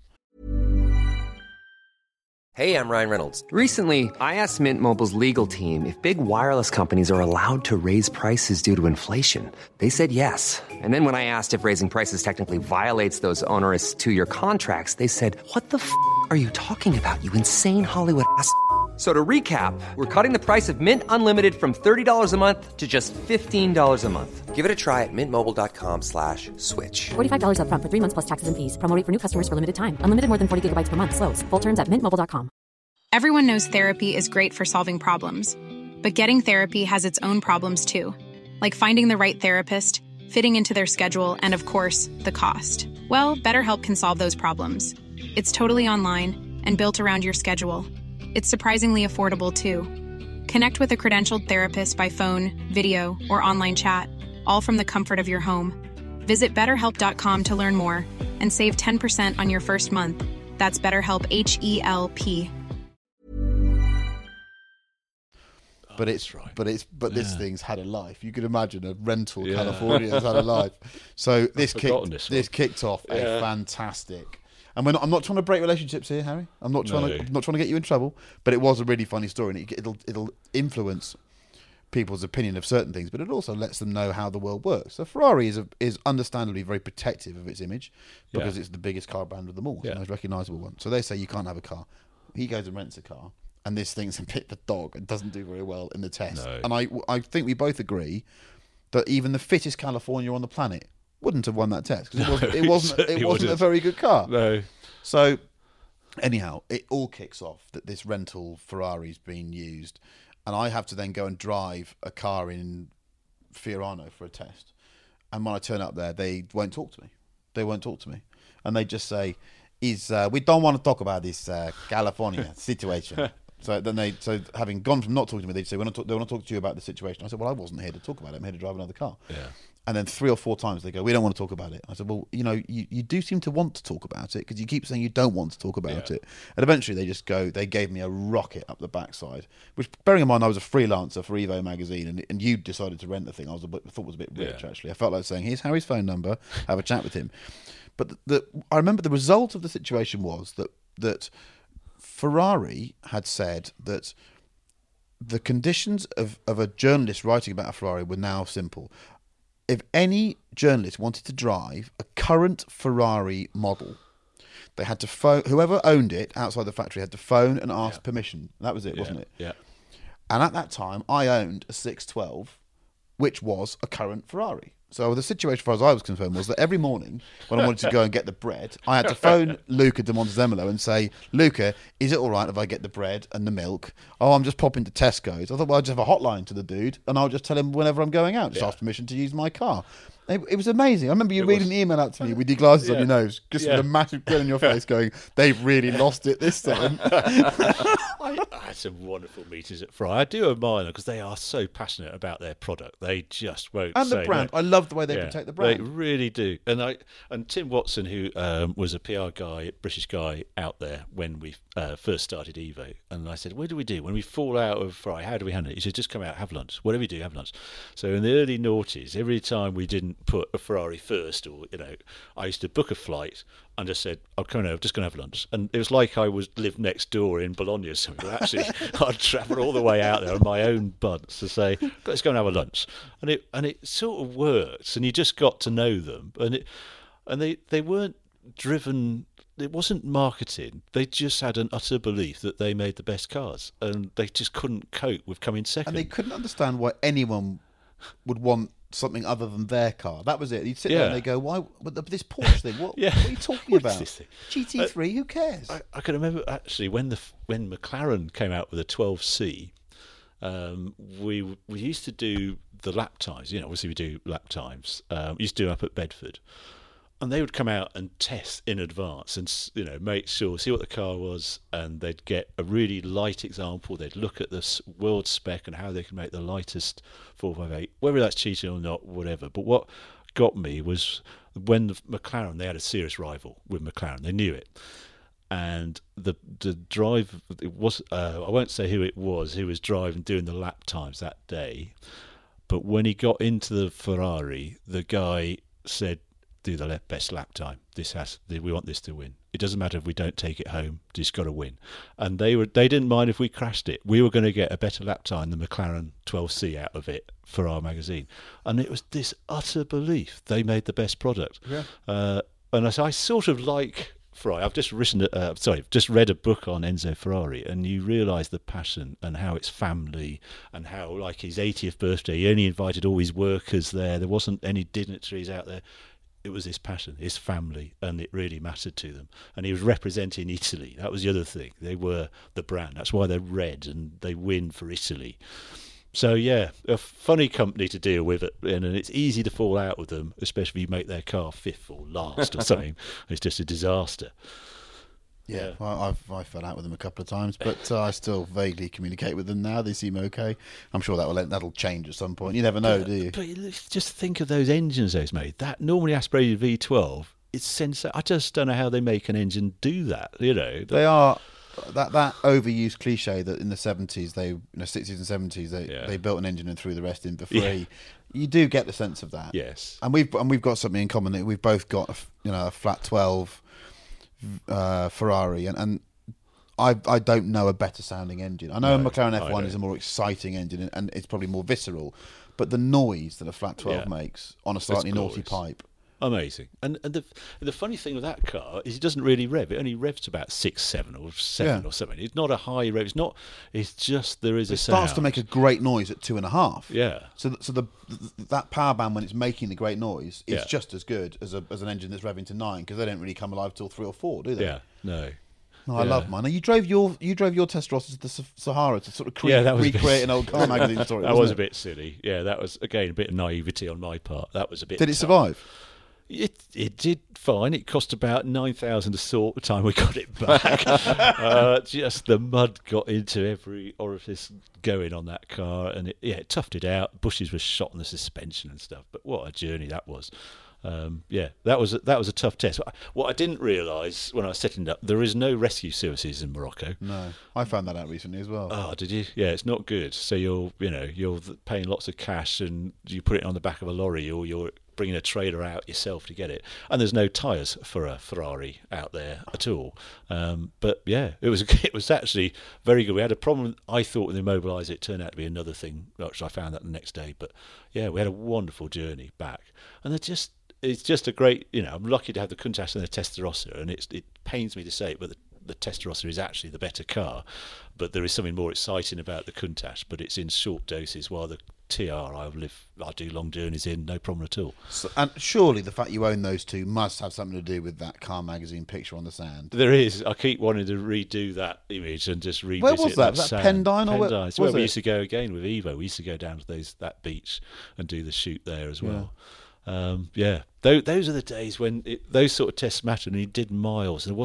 Hey, I'm Ryan Reynolds. Recently, I asked Mint Mobile's legal team if big wireless companies are allowed to raise prices due to inflation. They said yes. And then when I asked if raising prices technically violates those onerous 2-year contracts, they said, "What the f*** are you talking about, you insane Hollywood ass?" So to recap, we're cutting the price of Mint Unlimited from $30 a month to just $15 a month. Give it a try at mintmobile.com/switch. $45 up front for 3 months plus taxes and fees. Promo rate for new customers for limited time. Unlimited more than 40 gigabytes per month. Slows full terms at mintmobile.com. Everyone knows therapy is great for solving problems. But getting therapy has its own problems too. Like finding the right therapist, fitting into their schedule, and of course, the cost. Well, BetterHelp can solve those problems. It's totally online and built around your schedule. It's surprisingly affordable, too. Connect with a credentialed therapist by phone, video, or online chat, all from the comfort of your home. Visit BetterHelp.com to learn more and save 10% on your first month. That's BetterHelp, H-E-L-P. But this thing's had a life. You could imagine a rental California has had a life. So this kicked off a fantastic. And I'm not trying to break relationships here, Harry. I'm not trying to get you in trouble. But it was a really funny story, and it'll influence people's opinion of certain things, but it also lets them know how the world works. So Ferrari is understandably very protective of its image because it's the biggest car brand of them all, the most recognisable one. So they say you can't have a car. He goes and rents a car, and this thing's a bit of a dog and doesn't do very well in the test. No. And I think we both agree that even the fittest California on the planet wouldn't have won that test because it wasn't a very good car. No. So anyhow, it all kicks off that this rental Ferrari's been used. And I have to then go and drive a car in Fiorano for a test. And when I turn up there, they won't talk to me. And they just say, we don't want to talk about this California situation. So having gone from not talking to me, they say, they want to talk to you about the situation. I said, well, I wasn't here to talk about it. I'm here to drive another car. Yeah. And then 3 or 4 times they go, we don't want to talk about it. I said, well, you do seem to want to talk about it because you keep saying you don't want to talk about it. And eventually they gave me a rocket up the backside, which, bearing in mind I was a freelancer for Evo magazine and you decided to rent the thing, I thought was a bit rich, actually. I felt like saying, here's Harry's phone number, have a chat with him. But I remember the result of the situation was that Ferrari had said that the conditions of a journalist writing about a Ferrari were now simple. If any journalist wanted to drive a current Ferrari model, they had to phone, whoever owned it outside the factory had to phone and ask permission. That was it, wasn't it? Yeah. And at that time, I owned a 612, which was a current Ferrari. So the situation, as far as I was concerned, was that every morning when I wanted to go and get the bread, I had to phone Luca de Montezemolo and say, Luca, is it all right if I get the bread and the milk? Oh, I'm just popping to Tesco's. I thought, well, I'll just have a hotline to the dude and I'll just tell him whenever I'm going out, just ask permission to use my car. It was amazing. I remember you reading the email out to me with your glasses on your nose, just with a massive grin on your face going, they've really lost it this time. I had some wonderful meetings at Ferrari. I do admire them because they are so passionate about their product. They just won't say the brand. No. I love the way they protect the brand. They really do. And Tim Watson, who was a PR guy, British guy out there when we first started Evo, and I said, what do we do when we fall out of Ferrari? How do we handle it? He said, just come out, have lunch. Whatever you do, have lunch. So in the early noughties, every time we didn't put a Ferrari first, or I used to book a flight and just said, I'm coming over, just going to have lunch. And it was like I lived next door in Bologna or something. But actually, I'd travel all the way out there on my own bunts to say, let's go and have a lunch. And it sort of worked, and you just got to know them. And they weren't driven. It wasn't marketing. They just had an utter belief that they made the best cars, and they just couldn't cope with coming second. And they couldn't understand why anyone would want something other than their car. That was it. You'd sit there and they go, why? But this Porsche thing, what are you talking about? This thing? GT3, who cares? I can remember actually when McLaren came out with a 12C, we used to do the lap times. Obviously we do lap times. We used to do them up at Bedford. And they would come out and test in advance and, make sure, see what the car was, and they'd get a really light example. They'd look at the world spec and how they can make the lightest 458, whether that's cheating or not, whatever. But what got me was when McLaren, they had a serious rival with McLaren. They knew it. And the drive, it was, I won't say who it was who was driving, doing the lap times that day. But when he got into the Ferrari, the guy said, do the best lap time. We want this to win. It doesn't matter if we don't take it home. Just got to win. And they didn't mind if we crashed it. We were going to get a better lap time than McLaren 12C out of it for our magazine. And it was this utter belief they made the best product. Yeah. And I sort of like Ferrari. I've just read a book on Enzo Ferrari, and you realise the passion and how it's family, and how, like, his 80th birthday, he only invited all his workers there. There wasn't any dignitaries out there. It was his passion, his family, and it really mattered to them. And he was representing Italy. That was the other thing. They were the brand. That's why they're red, and they win for Italy. So, yeah, a funny company to deal with, and it's easy to fall out with them, especially if you make their car fifth or last or something. It's just a disaster. Yeah, well, I fell out with them a couple of times, but I still vaguely communicate with them now. They seem okay. I'm sure that'll change at some point. You never know, do you? But just think of those engines they've made. That normally aspirated V12, it's sensational. I just don't know how they make an engine do that. They are that overused cliche that in the 70s, 60s and 70s, they built an engine and threw the rest in for free. Yeah. You do get the sense of that. Yes, and we've got something in common. That we've both got a flat 12. Ferrari, and I don't know a better sounding engine. I know a McLaren F1 is a more exciting engine and it's probably more visceral, but the noise that a flat 12 makes on a slightly naughty pipe. Amazing. And the funny thing with that car is it doesn't really rev. It only revs to about 6, 7 or 7 or something. It's not a high rev. It's just there is a sound. It starts to make a great noise at 2.5. Yeah. So that power band, when it's making the great noise, is just as good as an engine that's revving to 9, because they don't really come alive till 3 or 4, do they? Yeah. No. No, I love mine. Now, you drove your Testarossa to the Sahara to sort of recreate an old car magazine story. That was a bit silly. Yeah, that was, again, a bit of naivety on my part. That was a bit. Did it survive? It did fine. It cost about 9,000 to sort the time we got it back. Just the mud got into every orifice going on that car, and it toughed it out. Bushes were shot on the suspension and stuff. But what a journey that was. That was a tough test. What I didn't realise when I was setting it up, there is no rescue services in Morocco. No, I found that out recently as well. Oh, did you? Yeah, it's not good. So you're paying lots of cash, and you put it on the back of a lorry, or you're bringing a trailer out yourself to get it. And there's no tyres for a Ferrari out there at all. But yeah, it was actually very good. We had a problem, I thought, with Immobilise. It turned out to be another thing, which I found out the next day. But yeah, we had a wonderful journey back, and it's just a great, I'm lucky to have the Countach and the Testarossa, and it pains me to say it, but the Testarossa is actually the better car. But there is something more exciting about the Countach, but it's in short doses, while the TR I do long journeys in, no problem at all. So, and surely the fact you own those two must have something to do with that car magazine picture on the sand. There is. I keep wanting to redo that image and just revisit Where was that? Was that Pendine? Pendine. It's where we used to go again with Evo. We used to go down to that beach and do the shoot there as well. Yeah. Those are the days when those sort of tests mattered, and he did miles. There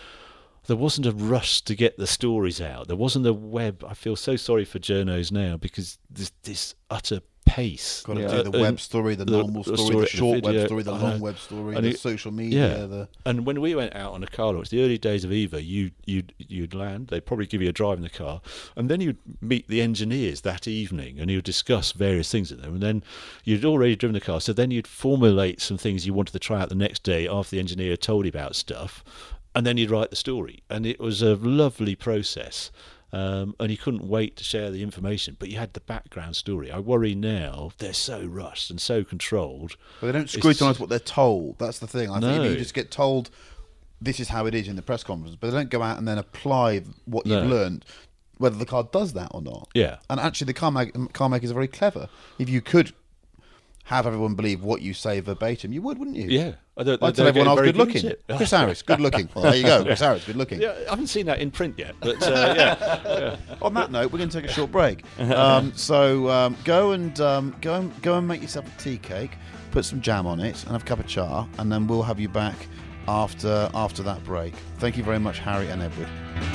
wasn't a rush to get the stories out. There wasn't a web. I feel so sorry for journos now, because this utter pace. Got to do the web story, the normal story, the short web story, the long web story, the social media. Yeah. And when we went out on a car launch, the early days of Evo, you'd land. They'd probably give you a drive in the car, and then you'd meet the engineers that evening, and you'd discuss various things with them. And then you'd already driven the car, so then you'd formulate some things you wanted to try out the next day after the engineer had told you about stuff. And then you'd write the story, and it was a lovely process, and you couldn't wait to share the information, but you had the background story. I worry now they're so rushed and so controlled. But they don't scrutinise what they're told. That's the thing. I think you just get told this is how it is in the press conference, but they don't go out and then apply what you've learned, whether the car does that or not. Yeah. And actually the car makers are very clever. If you could have everyone believe what you say verbatim, you would, wouldn't you? Yeah. I'd tell everyone I was good looking. Chris Harris, good looking. Well, there you go. Chris Harris, good looking. Yeah, I haven't seen that in print yet, but yeah. On that note, we're going to take a short break. So go and make yourself a tea cake, put some jam on it, and have a cup of char, and then we'll have you back after that break. Thank you very much, Harry and Edward.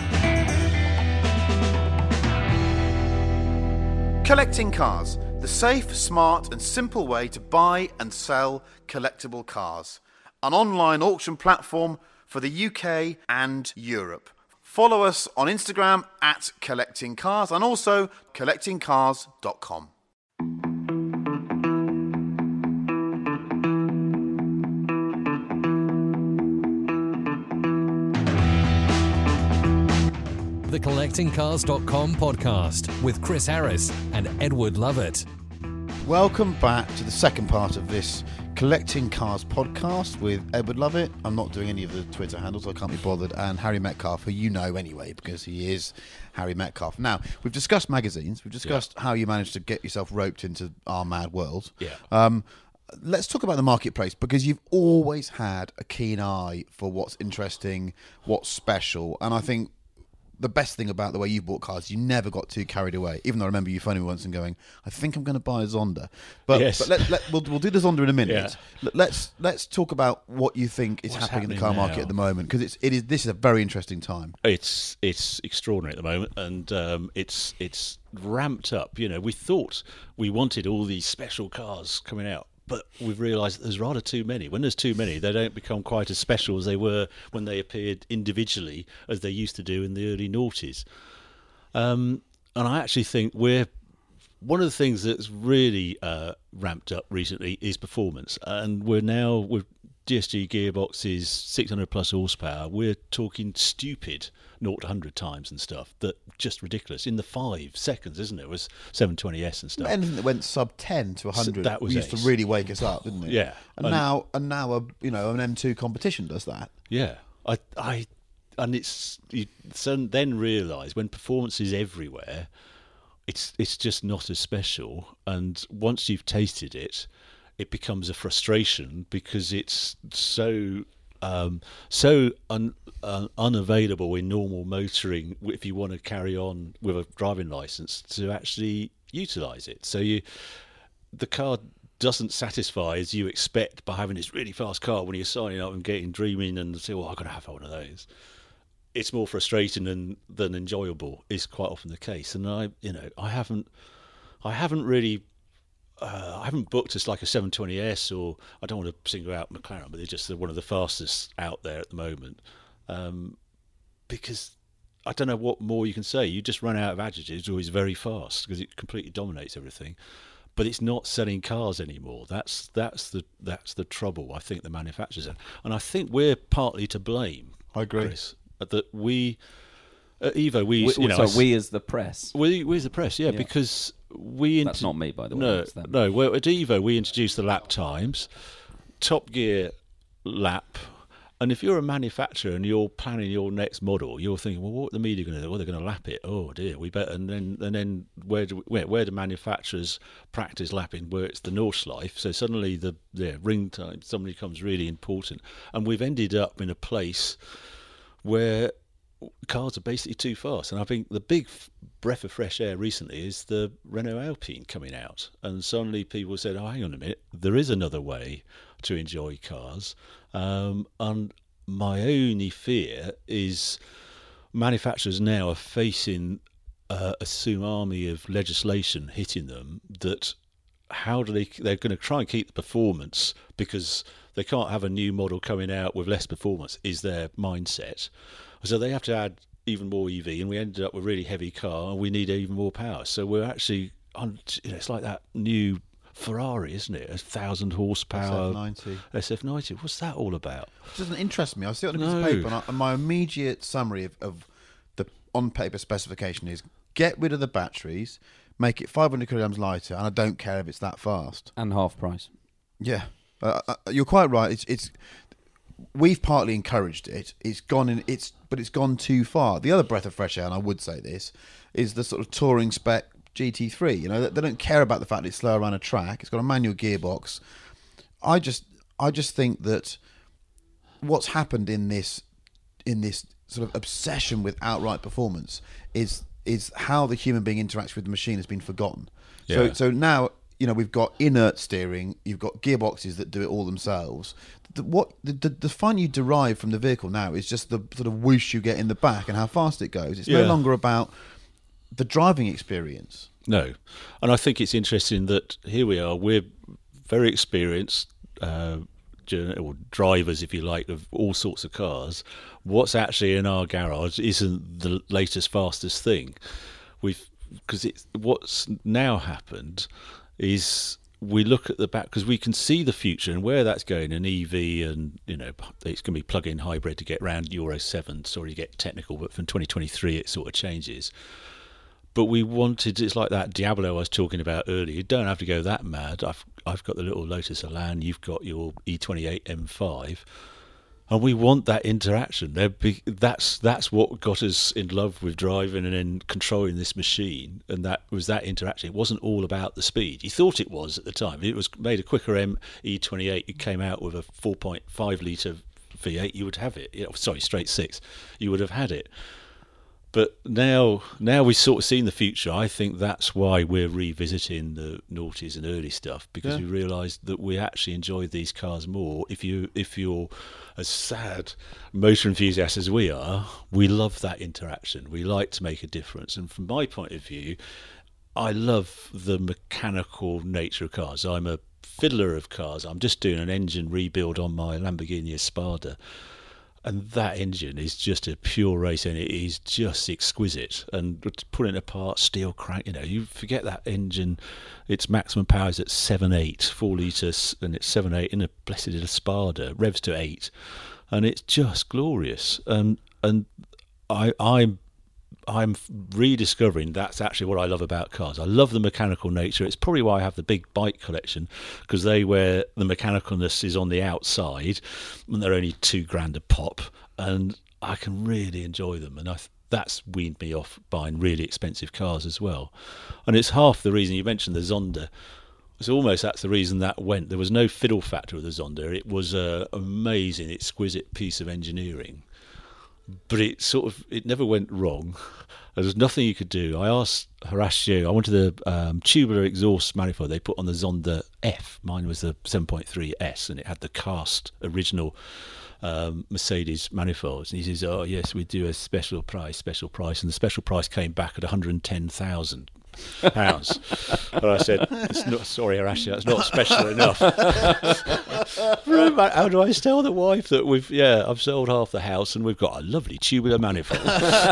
Collecting Cars, the safe, smart and simple way to buy and sell collectible cars. An online auction platform for the UK and Europe. Follow us on Instagram at Collecting Cars and also collectingcars.com. The CollectingCars.com podcast with Chris Harris and Edward Lovett. Welcome back to the second part of this Collecting Cars podcast with Edward Lovett. I'm not doing any of the Twitter handles, I can't be bothered, and Harry Metcalf, who you know anyway because he is Harry Metcalf. Now, we've discussed magazines, we've discussed how you managed to get yourself roped into our mad world. Yeah. Let's talk about the marketplace, because you've always had a keen eye for what's interesting, what's special, and I think the best thing about the way you bought cars, you never got too carried away. Even though I remember you phoning me once and going, "I think I'm going to buy a Zonda." But we'll do the Zonda in a minute. Yeah. Let's talk about what you think is happening in the car market at the moment, because this is a very interesting time. It's extraordinary at the moment, and it's ramped up. We thought we wanted all these special cars coming out, but we've realised that there's rather too many. When there's too many, they don't become quite as special as they were when they appeared individually, as they used to do in the early noughties. And I actually think one of the things that's really ramped up recently is performance. And we're DSG gearboxes, 600 plus horsepower, we're talking stupid 0 to 100 times and stuff. That just ridiculous. In the 5 seconds, isn't it? It was 720S and stuff. Anything that went sub 10 to 100 so that was used to really wake us up, didn't it? Yeah. And now an M2 competition does that. Yeah. And it's you then realise when performance is everywhere, it's just not as special. And once you've tasted it, it becomes a frustration because it's so unavailable in normal motoring if you want to carry on with a driving licence to actually utilise it. So the car doesn't satisfy as you expect by having this really fast car when you're signing up and dreaming and say, "Well, I've got to have one of those." It's more frustrating than enjoyable is quite often the case. And I haven't booked as like a 720S, or I don't want to single out McLaren, but they're just one of the fastest out there at the moment. Because I don't know what more you can say. You just run out of adjectives, or it's very fast because it completely dominates everything. But it's not selling cars anymore. That's the trouble I think the manufacturers have. And I think we're partly to blame. I agree. Chris, that we at Evo we as the press. We as the press, yeah. Because that's not me, by the way. No. Well, at Evo we introduced the lap times, Top Gear lap, and if you're a manufacturer and you're planning your next model, you're thinking, well, what are the media going to do? Well, they're going to lap it. Oh dear, we better. And then where do manufacturers practice lapping? Where it's the Nordschleife. So suddenly the ring time suddenly becomes really important, and we've ended up in a place where cars are basically too fast. And I think the big breath of fresh air recently is the Renault Alpine coming out, and suddenly people said, oh, hang on a minute, there is another way to enjoy cars. And my only fear is manufacturers now are facing a tsunami of legislation hitting them, that they're going to try and keep the performance because they can't have a new model coming out with less performance, is their mindset. So they have to add even more EV, and we ended up with a really heavy car, and we need even more power. So we're actually, it's like that new Ferrari, isn't it? 1,000 horsepower. SF90. What's that all about? It doesn't interest me. I see it on a piece of paper, and my immediate summary of the on-paper specification is get rid of the batteries, make it 500 kilograms lighter, and I don't care if it's that fast. And half price. Yeah. You're quite right. We've partly encouraged it. But it's gone too far. The other breath of fresh air, and I would say this, is the sort of touring spec GT3. You know, they don't care about the fact it's slow around a track. It's got a manual gearbox. I just think that what's happened in this sort of obsession with outright performance is how the human being interacts with the machine has been forgotten. Yeah. So now, you know, we've got inert steering, you've got gearboxes that do it all themselves. The fun you derive from the vehicle now is just the sort of whoosh you get in the back and how fast it goes. It's no longer about the driving experience. No. And I think it's interesting that here we are, we're very experienced or drivers, if you like, of all sorts of cars. What's actually in our garage isn't the latest, fastest thing. What's now happened is we look at the back, because we can see the future and where that's going, an EV, and you know, it's going to be plug-in hybrid to get around Euro 7. Sorry to get technical, but from 2023 it sort of changes. But it's like that Diablo I was talking about earlier. You don't have to go that mad. I've got the little Lotus Elan, you've got your E28 M5, and we want that interaction. That's what got us in love with driving and then controlling this machine, and that was that interaction. It wasn't all about the speed. You thought it was at the time. It was made a quicker E28. You came out with a 4.5 litre V8, you would have it. Straight six, you would have had it. But now we've sort of seen the future. I think that's why we're revisiting the noughties and early stuff, because we realised that we actually enjoy these cars more. If you're as sad motor enthusiast as we are, we love that interaction. We like to make a difference. And from my point of view, I love the mechanical nature of cars. I'm a fiddler of cars. I'm just doing an engine rebuild on my Lamborghini Espada. And that engine is just a pure race, and it is just exquisite. And pulling it apart, steel crank, you forget that engine. Its maximum power is at 7.8, 4 litres, and it's 7.8 in a blessed little Spada, revs to 8, and it's just glorious. And I'm rediscovering that's actually what I love about cars. I love the mechanical nature. It's probably why I have the big bike collection, because they where the mechanicalness is on the outside, and they're only $2,000 a pop, and I can really enjoy them. And that's weaned me off buying really expensive cars as well. And it's half the reason you mentioned the Zonda. It's almost that's the reason that went. There was no fiddle factor with the Zonda. It was an amazing, exquisite piece of engineering. But it never went wrong. There was nothing you could do. I asked Horacio, I wanted the tubular exhaust manifold they put on the Zonda F. Mine was the 7.3S, and it had the cast original Mercedes manifolds. And he says, oh yes, we do a special price. And the special price came back at £110,000. And I said, sorry Horacio, that's not special enough. How do I tell the wife that I've sold half the house and we've got a lovely tubular manifold?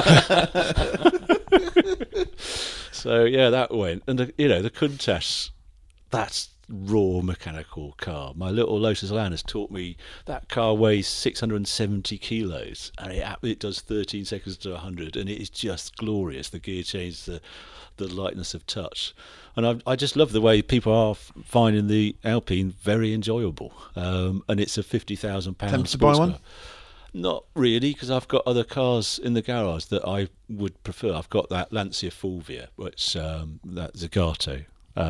So that went. And the Countach, that's raw mechanical car. My little Lotus Elan has taught me that car weighs 670 kilos, and it does 13 seconds to 100, and it is just glorious. The gear change, the lightness of touch, and I just love the way people are finding the Alpine very enjoyable. And it's a £50,000. Tempted to buy one? Not really, because I've got other cars in the garage that I would prefer. I've got that Lancia Fulvia, which that Zagato.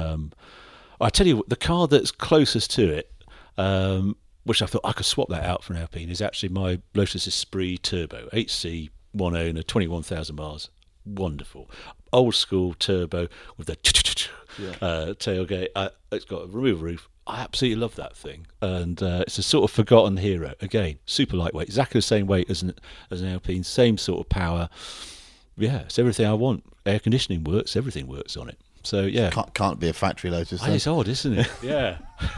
I tell you what, the car that's closest to it, which I thought I could swap that out for an Alpine, is actually my Lotus Esprit Turbo, HC, one owner, 21,000 miles. Wonderful. Old school turbo with the tailgate. It's got a removable roof. I absolutely love that thing. And it's a sort of forgotten hero. Again, super lightweight, exactly the same weight as an Alpine, same sort of power. Yeah, it's everything I want. Air conditioning works, everything works on it. So yeah, can't be a factory Lotus. It's odd, isn't it? Yeah.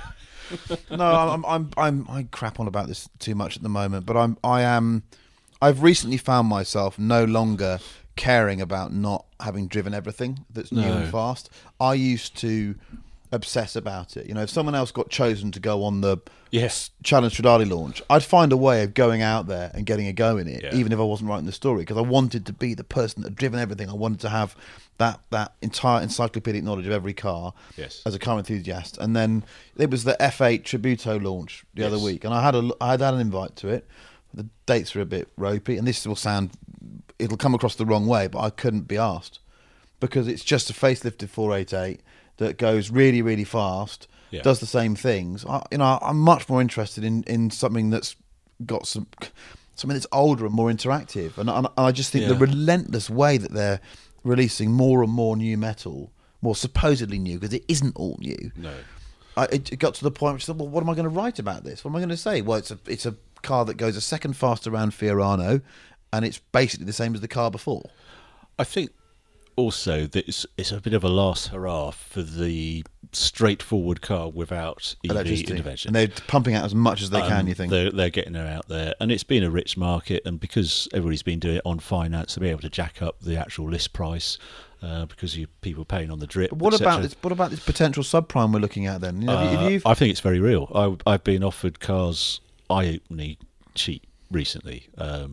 No, I crap on about this too much at the moment, but I've recently found myself no longer caring about not having driven everything that's new and fast. I used to obsess about it. If someone else got chosen to go on the Challenge Stradale launch, I'd find a way of going out there and getting a go in it, even if I wasn't writing the story, because I wanted to be the person that had driven everything. I wanted to have that entire encyclopedic knowledge of every car as a car enthusiast. And then it was the F8 Tributo launch the other week, and I had an invite to it. The dates were a bit ropey, and it'll come across the wrong way, but I couldn't be asked, because it's just a facelifted 488 that goes really, really fast, does the same things. I'm much more interested in something that's got something that's older and more interactive, and I just think the relentless way that they're releasing more and more new metal, more supposedly new, because it isn't all new. No, it got to the point where I said, well, what am I going to write about this? What am I going to say? Well, it's a car that goes a second faster around Fiorano, and it's basically the same as the car before. I think also that it's a bit of a last hurrah for the straightforward car without EV intervention. And they're pumping out as much as they can, you think? They're getting her out there. And it's been a rich market, and because everybody's been doing it on finance, they'll be able to jack up the actual list price because people paying on the drip. But what about this potential subprime we're looking at then? I think it's very real. I've been offered cars eye-opening cheap recently.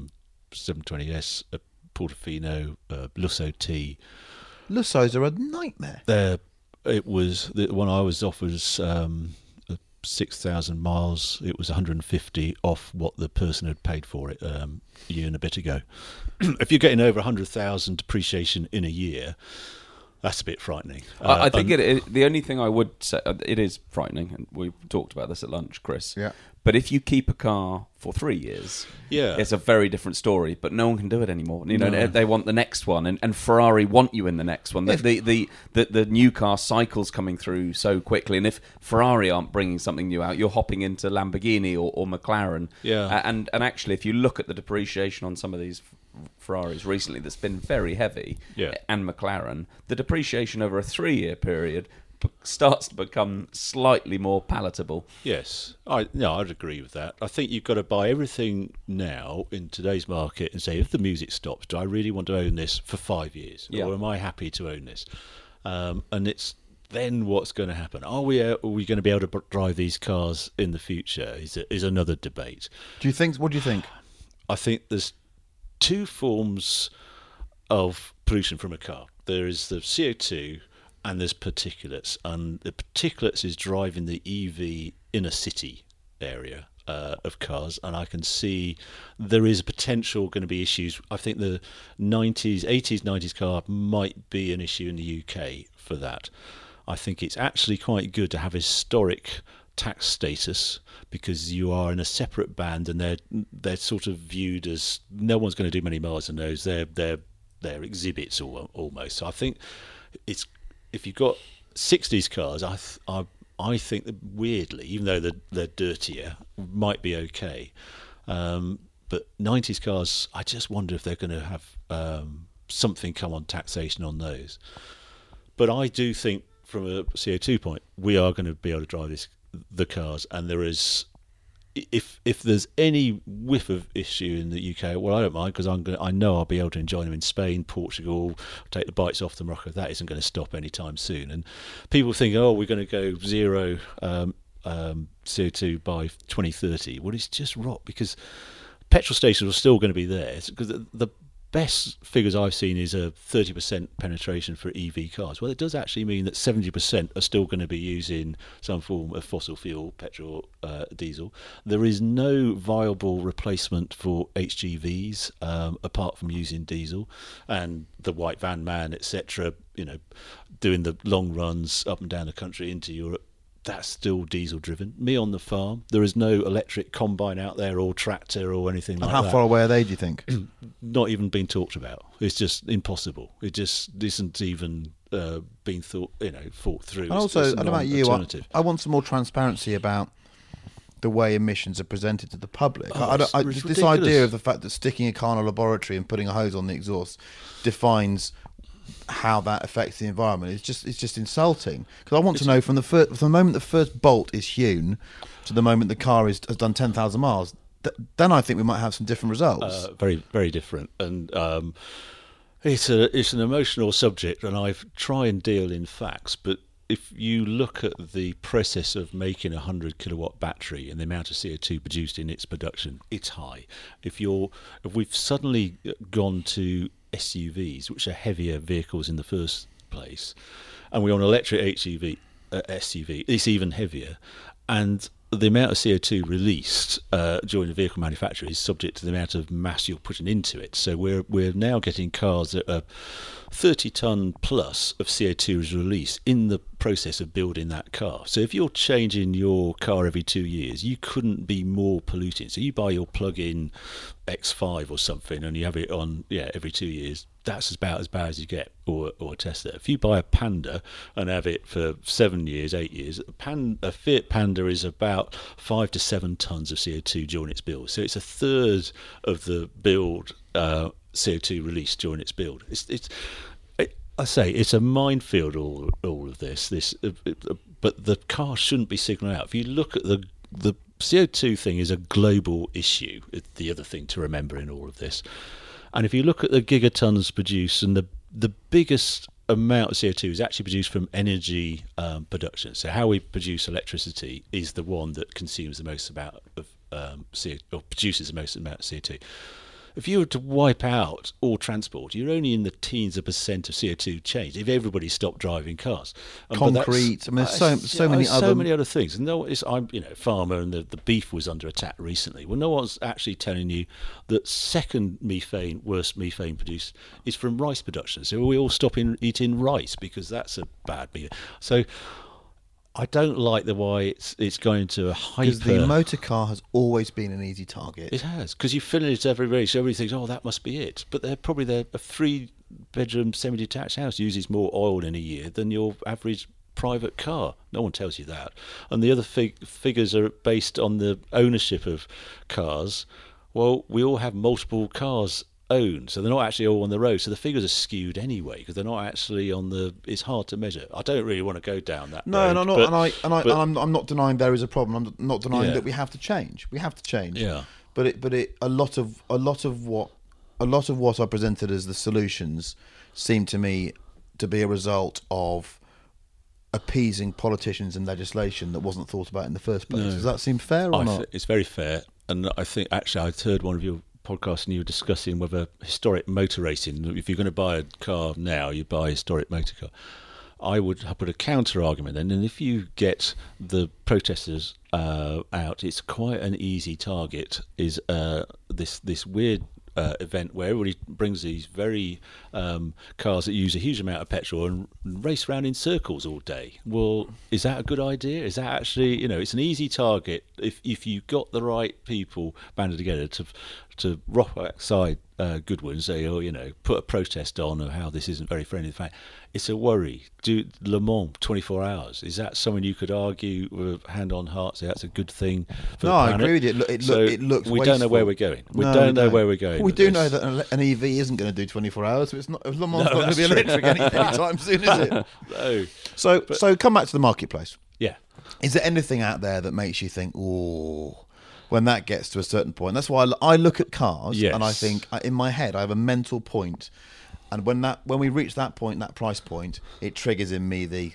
720S, a Portofino, Lusso T. Lussos are a nightmare. The one I was offered was 6,000 miles. It was 150 off what the person had paid for it a year and a bit ago. If you're getting over 100,000 depreciation in a year, that's a bit frightening. I think the only thing I would say, it is frightening, and we talked about this at lunch, Chris. Yeah. But if you keep a car for 3 years, it's a very different story. But no one can do it anymore. They want the next one, and Ferrari want you in the next one. The new car cycle's coming through so quickly, and if Ferrari aren't bringing something new out, you're hopping into Lamborghini or McLaren. Yeah. And actually, if you look at the depreciation on some of these Ferraris recently, that's been very heavy, and McLaren, the depreciation over a 3-year period starts to become slightly more palatable. Yes, I'd agree with that. I think you've got to buy everything now in today's market and say, if the music stops, do I really want to own this for 5 years, or am I happy to own this? And it's then what's going to happen. Are we going to be able to drive these cars in the future? Is another debate. What do you think? I think there's two forms of pollution from a car. There is the CO2 and there's particulates. And the particulates is driving the EV in a city area of cars. And I can see there is potential going to be issues. I think the 80s, 90s car might be an issue in the UK for that. I think it's actually quite good to have historic tax status because you are in a separate band and they're sort of viewed as no one's going to do many miles in those. They're exhibits almost. So I think it's if you've got 60s cars, I think that weirdly, even though they're dirtier, might be okay. But 90s cars, I just wonder if they're going to have something come on taxation on those. But I do think from a CO2 point, we are going to be able to drive the cars, and there is, if there's any whiff of issue in the UK, well, I don't mind because I know I'll be able to enjoy them in Spain, Portugal, take the bites off the Morocco. That isn't going to stop anytime soon. And people think, we're going to go zero CO2 by 2030. Well, it's just rot because petrol stations are still going to be there because the best figures I've seen is a 30% penetration for EV cars. Well, it does actually mean that 70% are still going to be using some form of fossil fuel, petrol, diesel. There is no viable replacement for HGVs apart from using diesel, and the white van man, etc., doing the long runs up and down the country into Europe. That's still diesel driven. Me on the farm, there is no electric combine out there or tractor or anything like that. And how far away are they, do you think? Not even being talked about. It's just impossible. It just isn't even being thought through. And also, I don't know about you, I want some more transparency about the way emissions are presented to the public. This idea of the fact that sticking a car in a laboratory and putting a hose on the exhaust defines how that affects the environment. It's just insulting because I want to know from the moment the first bolt is hewn to the moment the car has done 10,000 miles. Then I think we might have some different results. Very, very different, and it's an emotional subject, and I try and deal in facts. But if you look at the process of making a 100 kilowatt battery and the amount of CO2 produced in its production, it's high. If we've suddenly gone to SUVs, which are heavier vehicles in the first place, and we're on electric SUV, it's even heavier, and the amount of CO2 released during the vehicle manufacture is subject to the amount of mass you're putting into it. So we're now getting cars that are 30 ton plus of CO2 is released in the process of building that car. So if you're changing your car every 2 years, you couldn't be more polluting. So you buy your plug-in X5 or something and you have it on every 2 years, that's about as bad as you get, or a Tesla. If you buy a Panda and have it for 7 years, 8 years, a Fiat Panda is about 5 to 7 tons of CO2 during its build. So it's a third of the build CO2 release during its build. I say it's a minefield. All of this, but the car shouldn't be signalling out. If you look at the CO2 thing is a global issue. It's the other thing to remember in all of this. And if you look at the gigatons produced, and the biggest amount of CO2 is actually produced from energy production. So how we produce electricity is the one that consumes the most amount of CO2, or produces the most amount of CO2. If you were to wipe out all transport, you're only in the teens of percent of CO2 change if everybody stopped driving cars. Concrete, there's so many other things. And I'm farmer, and the beef was under attack recently. Well, no one's actually telling you that worst methane produced is from rice production. So we all stop eating rice because that's a bad beef. So I don't like the way it's going to a hyper... Because the motor car has always been an easy target. It has, because you fill it every race, so everybody thinks, that must be it. But a 3-bedroom semi-detached house uses more oil in a year than your average private car. No one tells you that. And the other figures are based on the ownership of cars. Well, we all have multiple cars owned, so they're not actually all on the road. So the figures are skewed anyway because they're not actually on the. It's hard to measure. I don't really want to go down that. No, road, no, not. I'm not denying there is a problem. I'm not denying that we have to change. We have to change. Yeah. But a lot of what I presented as the solutions seem to me to be a result of appeasing politicians and legislation that wasn't thought about in the first place. No. Does that seem fair or not? It's very fair, and I think actually I heard one of your podcasts and you were discussing whether historic motor racing. If you're going to buy a car now, you buy a historic motor car. I would put a counter argument then, and if you get the protesters out, it's quite an easy target. Is this weird event where everybody brings these very cars that use a huge amount of petrol and race around in circles all day. Well, is that a good idea? Is that actually, it's an easy target if you've got the right people banded together to rock outside Goodwood and say, put a protest on of how this isn't very friendly. In fact, it's a worry. Do Le Mans 24 hours? Is that something you could argue with hand on heart, say that's a good thing for the planet? I agree with you. It looks we wasteful. Don't know where we're going. We don't know where we're going. We do know that an EV isn't going to do 24 hours. So it's not. Le Mans not going to be electric anytime soon, is it? No. So come back to the marketplace. Yeah. Is there anything out there that makes you think, oh, when that gets to a certain point? That's why I look at cars and I think, in my head, I have a mental point. And when we reach that point, that price point, it triggers in me the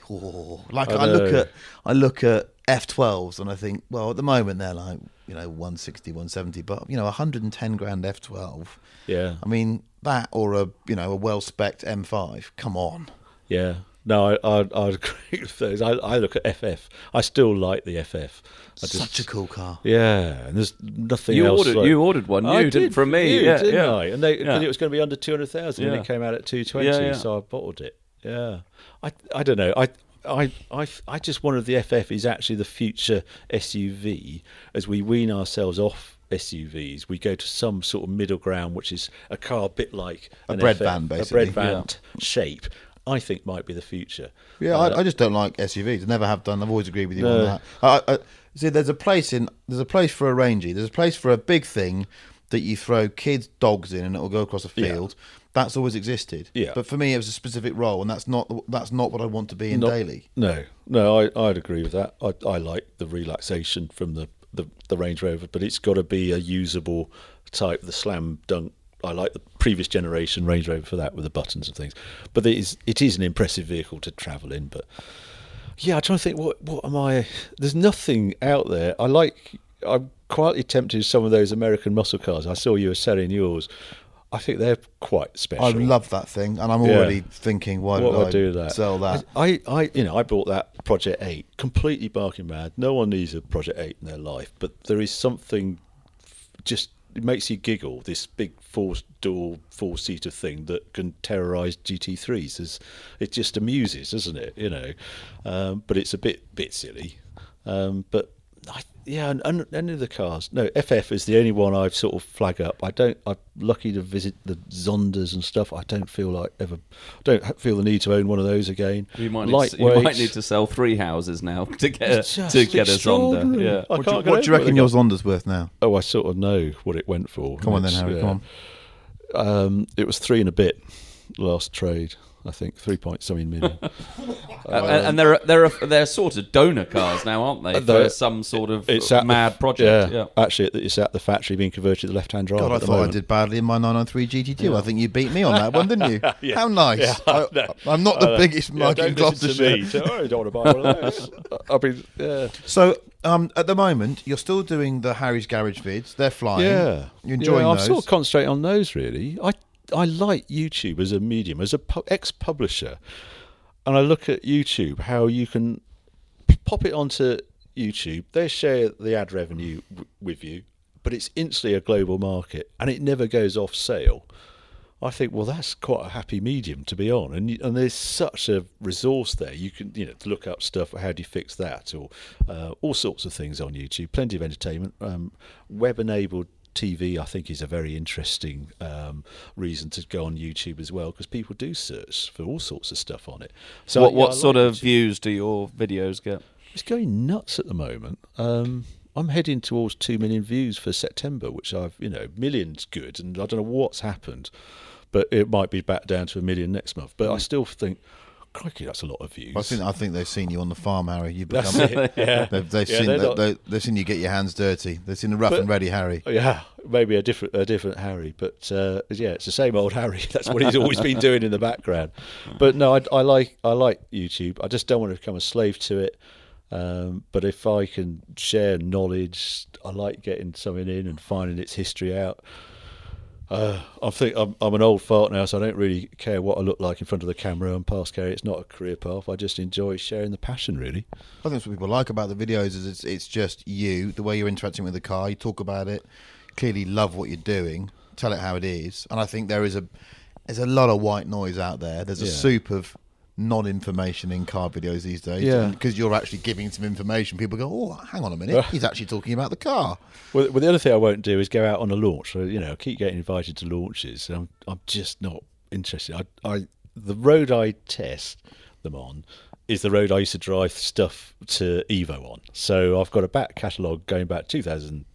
I look at F12s and I think, well, at the moment they're like 160, 170, but 110 grand F12. Yeah. I mean that or a well-spec'd M5. Come on. Yeah. No, I'd agree with those. I look at FF. I still like the FF. Such a cool car. Yeah, and there's nothing else. You ordered one. You did from me. Didn't I? And it was going to be under 200,000, and it came out at 220. So I bottled it. Yeah, I don't know. I just wonder if the FF is actually the future SUV as we wean ourselves off SUVs. We go to some sort of middle ground, which is a car a bit like a bread van, basically. A bread van shape. I think might be the future. Yeah, I just don't like SUVs. I never have done. I've always agreed with you on that. See, there's a place for a Rangy. There's a place for a big thing that you throw kids' dogs in and it will go across a field. Yeah. That's always existed. Yeah. But for me, it was a specific role, and that's not what I want to be in daily. No, I'd agree with that. I like the relaxation from the Range Rover, but it's got to be a usable type, the slam dunk. I like the previous generation Range Rover for that with the buttons and things. But it is an impressive vehicle to travel in. But yeah, I'm trying to think, what am I... There's nothing out there. I'm quietly tempted with some of those American muscle cars. I saw you were selling yours. I think they're quite special. I love that thing, and I'm already thinking, why did I do that? Sell that? I bought that Project 8, completely barking mad. No one needs a Project 8 in their life, but there is something just... It makes you giggle, this big four-door, four-seater thing that can terrorise GT3s. It just amuses, doesn't it? But it's a bit silly. But and any of the cars. No, FF is the only one I've sort of flag up. I'm lucky to visit the Zondas and stuff. I don't feel the need to own one of those again. You might need to sell 3 houses now to get a Zonda. Yeah. What do you reckon your Zonda's worth now? Oh, I sort of know what it went for. Come on then, Harry. Come on. It was 3 and a bit last trade. I think 3-point-something million. And they're sort of donor cars now, aren't they? For some sort of mad project. Yeah. Actually, it's at the factory being converted to the left-hand drive. God, I thought I did badly in my 993 GT2. Yeah. I think you beat me on that one, didn't you? Yeah. How nice. Yeah, I'm not the biggest Mike in Gloucestershire. I don't want to buy one of those. So, at the moment, you're still doing the Harry's Garage vids. They're flying. Yeah. You're enjoying those. I'm sort of concentrating on those, really. I like YouTube as a medium, as a ex-publisher, and I look at YouTube, how you can pop it onto YouTube, they share the ad revenue with you, but it's instantly a global market, and it never goes off sale. I think, well, that's quite a happy medium to be on, and there's such a resource there. You can, to look up stuff. How do you fix that, or all sorts of things on YouTube. Plenty of entertainment, web-enabled TV, I think, is a very interesting reason to go on YouTube as well, because people do search for all sorts of stuff on it. So, what sort of views do your videos get? It's going nuts at the moment. I'm heading towards 2 million views for September, which million's good, and I don't know what's happened, but it might be back down to 1 million next month. But I still think, crikey, that's a lot of views. I think they've seen you on the farm, Harry. You've become. They've seen you get your hands dirty. They've seen the rough and ready Harry. Yeah, maybe a different Harry, but it's the same old Harry. That's what he's always been doing in the background. But no, I like YouTube. I just don't want to become a slave to it. But if I can share knowledge, I like getting something in and finding its history out. I think I'm an old fart now, so I don't really care what I look like in front of the camera and past Kerry. It's not a career path. I just enjoy sharing the passion, really. I think that's what people like about the videos is it's just you, the way you're interacting with the car. You talk about it, clearly love what you're doing, tell it how it is. And I think there's a lot of white noise out there. There's a soup of non-information in car videos these days. Yeah. Because you're actually giving some information. People go, oh, hang on a minute, he's actually talking about the car. Well, the other thing I won't do is go out on a launch. So, I keep getting invited to launches. And I'm just not interested. The road I test them on is the road I used to drive stuff to Evo on. So I've got a back catalogue going back 2000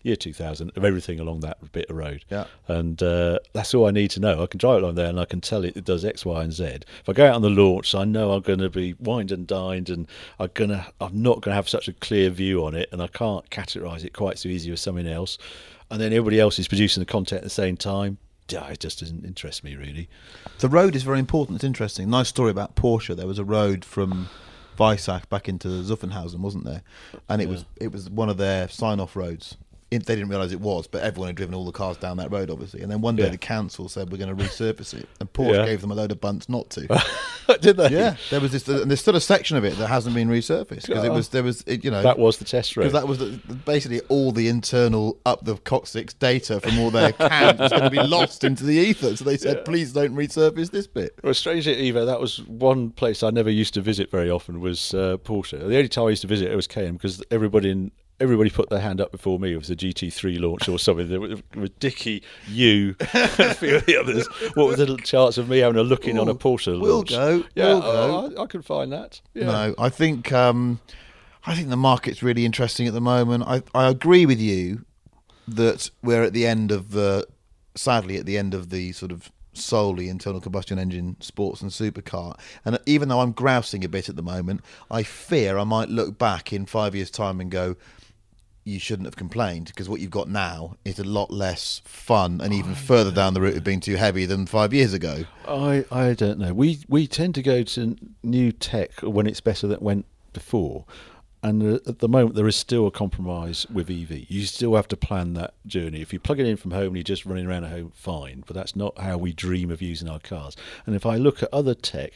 of everything along that bit of road. Yeah. And that's all I need to know. I can drive along there and I can tell it does X, Y, and Z. If I go out on the launch, I know I'm going to be wined and dined, and I'm not going to have such a clear view on it, and I can't categorise it quite so easy as something else. And then everybody else is producing the content at the same time. It just doesn't interest me, really. The road is very important. It's interesting. Nice story about Porsche. There was a road from Weissach back into Zuffenhausen, wasn't there? And it was one of their sign-off roads. They didn't realise it was, but everyone had driven all the cars down that road, obviously. And then one day the council said, we're going to resurface it. And Porsche gave them a load of bunts not to. Did they? Yeah. There was this, and there's still a section of it that hasn't been resurfaced. Because that was the test road. Because that was basically all the internal up the coccyx data from all their cams was going to be lost into the ether. So they said, please don't resurface this bit. Well, strangely at Evo, that was one place I never used to visit very often was Porsche. The only time I used to visit it was KM because everybody put their hand up before me. It was a GT3 launch or something. There was Dickie, you, and a few of the others. What was the chance of me having a look in on a Porsche launch? We'll go. I can find that. Yeah. No, I think the market's really interesting at the moment. I agree with you that we're at the end of sadly at the end of the sort of solely internal combustion engine sports and supercar. And even though I'm grousing a bit at the moment, I fear I might look back in 5 years' time and go, you shouldn't have complained, because what you've got now is a lot less fun and even further down the route of being too heavy than 5 years ago. I don't know. We tend to go to new tech when it's better than it went before. And at the moment, there is still a compromise with EV. You still have to plan that journey. If you plug it in from home and you're just running around at home, fine. But that's not how we dream of using our cars. And if I look at other tech,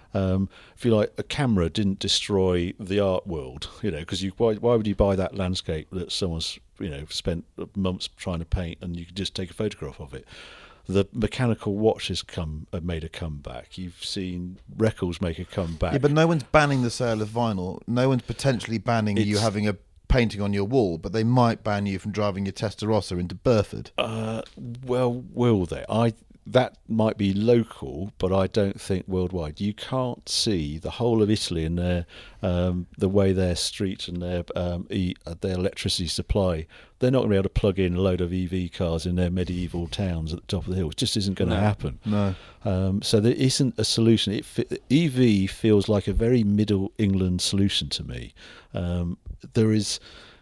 if you like, a camera didn't destroy the art world, because why would you buy that landscape that someone's spent months trying to paint and you could just take a photograph of it? The mechanical watch have made a comeback. You've seen records make a comeback. Yeah, but no one's banning the sale of vinyl. No one's potentially banning you having a painting on your wall, but they might ban you from driving your Testarossa into Burford. Well, will they? That might be local, but I don't think worldwide. You can't see the whole of Italy and the way their streets and their electricity supply. They're not going to be able to plug in a load of EV cars in their medieval towns at the top of the hill. It just isn't going to happen. No. So there isn't a solution. EV feels like a very Middle England solution to me. There is.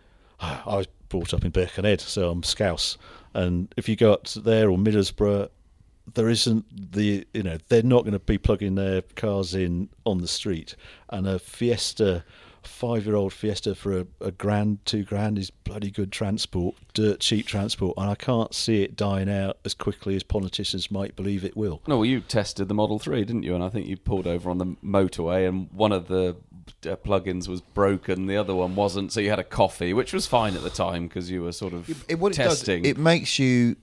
I was brought up in Birkenhead, so I'm Scouse, and if you go up to there or Middlesbrough, there isn't they're not going to be plugging their cars in on the street, and a Fiesta, 5-year-old Fiesta for a grand, £2,000 is bloody good transport, dirt cheap transport, and I can't see it dying out as quickly as politicians might believe it will. No, well, you tested the Model 3, didn't you? And I think you pulled over on the motorway, and one of the plugins was broken, the other one wasn't, so you had a coffee, which was fine at the time because you were sort of testing. It makes you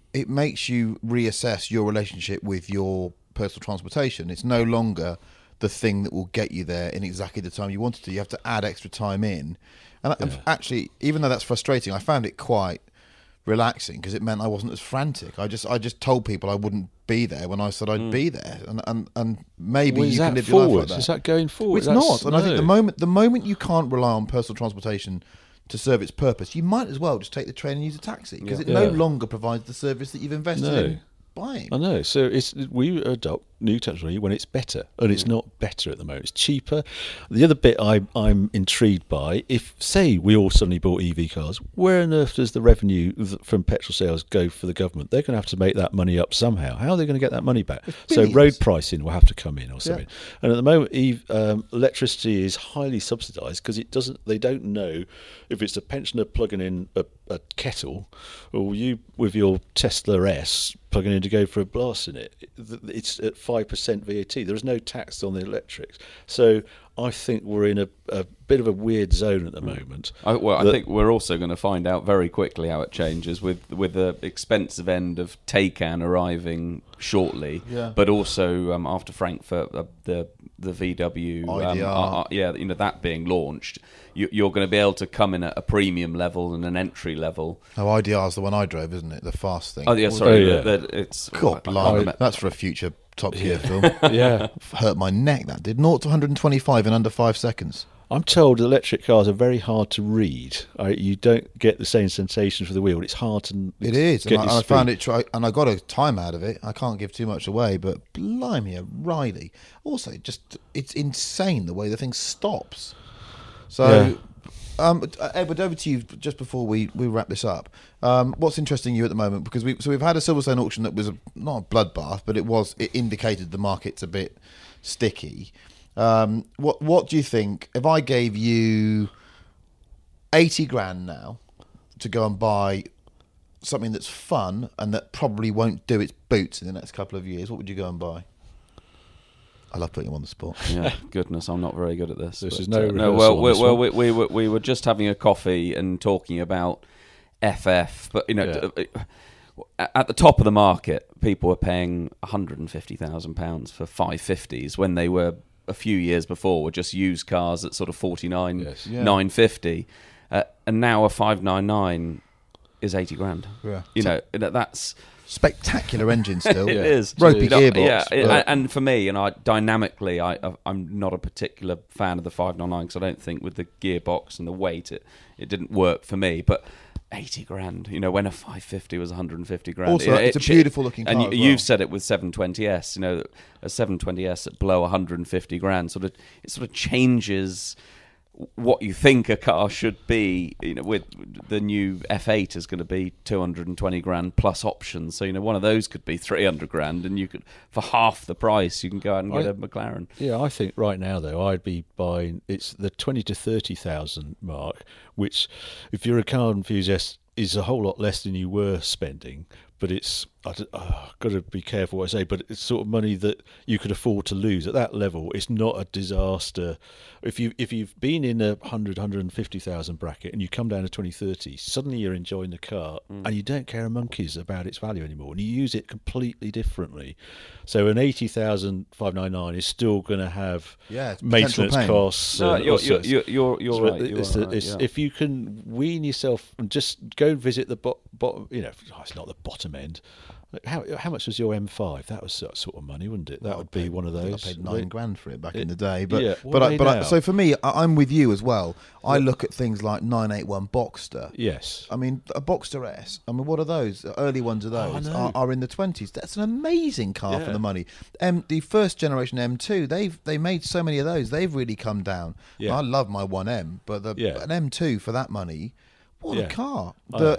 reassess your relationship with your personal transportation. It's no longer the thing that will get you there in exactly the time you wanted to. You have to add extra time in, and actually, even though that's frustrating, I found it quite relaxing because it meant I wasn't as frantic. I just told people I wouldn't be there when I said I'd be there, and maybe you can live your life like that. Is that going forward? Well, it's not. And I think the moment you can't rely on personal transportation to serve its purpose, you might as well just take the train and use a taxi, because it no longer provides the service that you've invested in buying. I know. So we adopt new technology when it's better, and it's not better at the moment. It's cheaper. The other bit I'm intrigued by, if, say, we all suddenly bought EV cars, where on earth does the revenue from petrol sales go for the government? They're going to have to make that money up somehow. How are they going to get that money back? So road pricing will have to come in or something. Yeah. And at the moment, electricity is highly subsidised because they don't know if it's a pensioner plugging in a kettle or you with your Tesla S plugging in to go for a blast in it. It's at 5% VAT. There is no tax on the electrics. So I think we're in a bit of a weird zone at the moment. I think we're also going to find out very quickly how it changes with the expensive end of Taycan arriving shortly, but also after Frankfurt, the VW IDR. That being launched. You're going to be able to come in at a premium level and an entry level. Oh, IDR's the one I drove, isn't it? The fast thing. Oh, yeah, sorry. That's for a future Top Gear film. Hurt my neck, that did. 0 to 125 in under 5 seconds. I'm told electric cars are very hard to read. You don't get the same sensation for the wheel. It's hard to It is. And I found it, and I got a time out of it. I can't give too much away, but blimey, O'Reilly. Also, it's insane the way the thing stops. So, Edward, over to you just before we wrap this up. What's interesting you at the moment? Because we've had a Silverstone auction that was not a bloodbath, but it indicated the market's a bit sticky. What do you think if I gave you 80 grand now to go and buy something that's fun and that probably won't do its boots in the next couple of years? What would you go and buy? I love putting you on the spot. Yeah, goodness, I'm not very good at this. This is no. We were just having a coffee and talking about FF, but at the top of the market, people were paying £150,000 for 550s when they were a few years before were just used cars at sort of 49, 950, and now a 599 is 80 grand. Yeah, that's. Spectacular engine still. It is. Ropey gearbox. Yeah, and for me, dynamically, I'm not a particular fan of the 599 because I don't think with the gearbox and the weight, it didn't work for me. But 80 grand, when a 550 was 150 grand. Also, it's a beautiful looking car. And you've said it with 720S, a 720S at below 150 grand, it sort of changes what you think a car should be. With the new F8 is going to be 220 grand plus options. So one of those could be 300 grand, and you could, for half the price, you can go out and get a McLaren. Yeah, I think right now though I'd be buying. It's the 20 to 30,000 mark, which, if you're a car enthusiast, is a whole lot less than you were spending. But it's I've got to be careful what I say. But it's sort of money that you could afford to lose at that level. It's not a disaster. If you've been in a 150,000 bracket and you come down to 2030, suddenly you're enjoying the car and you don't care a monkeys about its value anymore, and you use it completely differently. So an 80,000 599 is still going to have maintenance costs. No, you're right. If you can wean yourself and just go and visit the bottom, it's not the bottom end. How much was your M5? That was sort of money, wouldn't it? That would be one of those. I paid $9,000 for it back in the day. But so for me, I'm with you as well. I look at things like 981 Boxster. Yes. I mean, a Boxster S. I mean, what are those? The early ones of those are in the 20s. That's an amazing car for the money. The first generation M2, they made so many of those. They've really come down. Yeah. I love my 1M, but an M2 for that money. What a car! The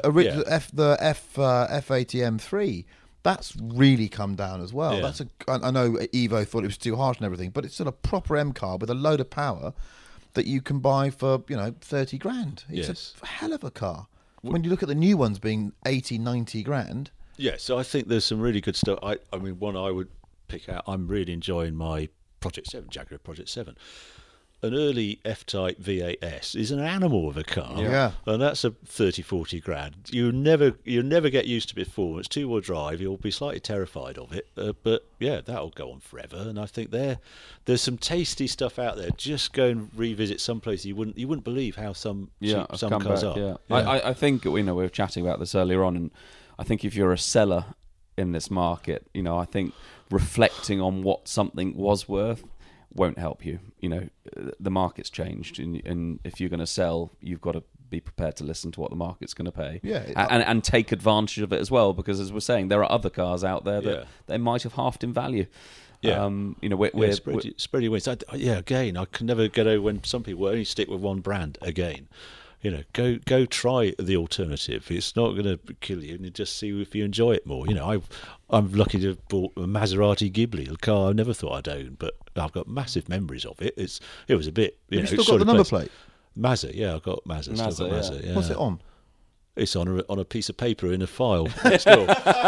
F80 M3, that's really come down as well. Yeah. I know Evo thought it was too harsh and everything, but it's still a proper M car with a load of power that you can buy for 30 grand. It's a hell of a car. When you look at the new ones being 80, 90 grand. Yeah, so I think there's some really good stuff. I mean, one I would pick out. I'm really enjoying my Project 7, Jaguar Project 7. An early F-Type V8S is an animal of a car, and that's a 30, 40 grand. You'll never get used to performance. Two-wheel drive, you'll be slightly terrified of it, but that'll go on forever. And I think there's some tasty stuff out there. Just go and revisit some places you wouldn't believe how some cars are. Yeah. I think we were chatting about this earlier on, and I think if you're a seller in this market, I think reflecting on what something was worth won't help you. The market's changed, and if you're going to sell, you've got to be prepared to listen to what the market's going to pay. Yeah, and take advantage of it as well, because as we're saying, there are other cars out there that they might have halved in value. Yeah, we're spread your wings. Again, I can never get over when some people only stick with one brand. Again, go try the alternative. It's not going to kill you, and just see if you enjoy it more. I'm lucky to have bought a Maserati Ghibli, a car I never thought I'd own, but I've got massive memories of it. It was a bit. You still got the number plate? Mazda, yeah, I've got Mazda. Still got Mazda, yeah. What's it on? It's on a piece of paper in a file next door.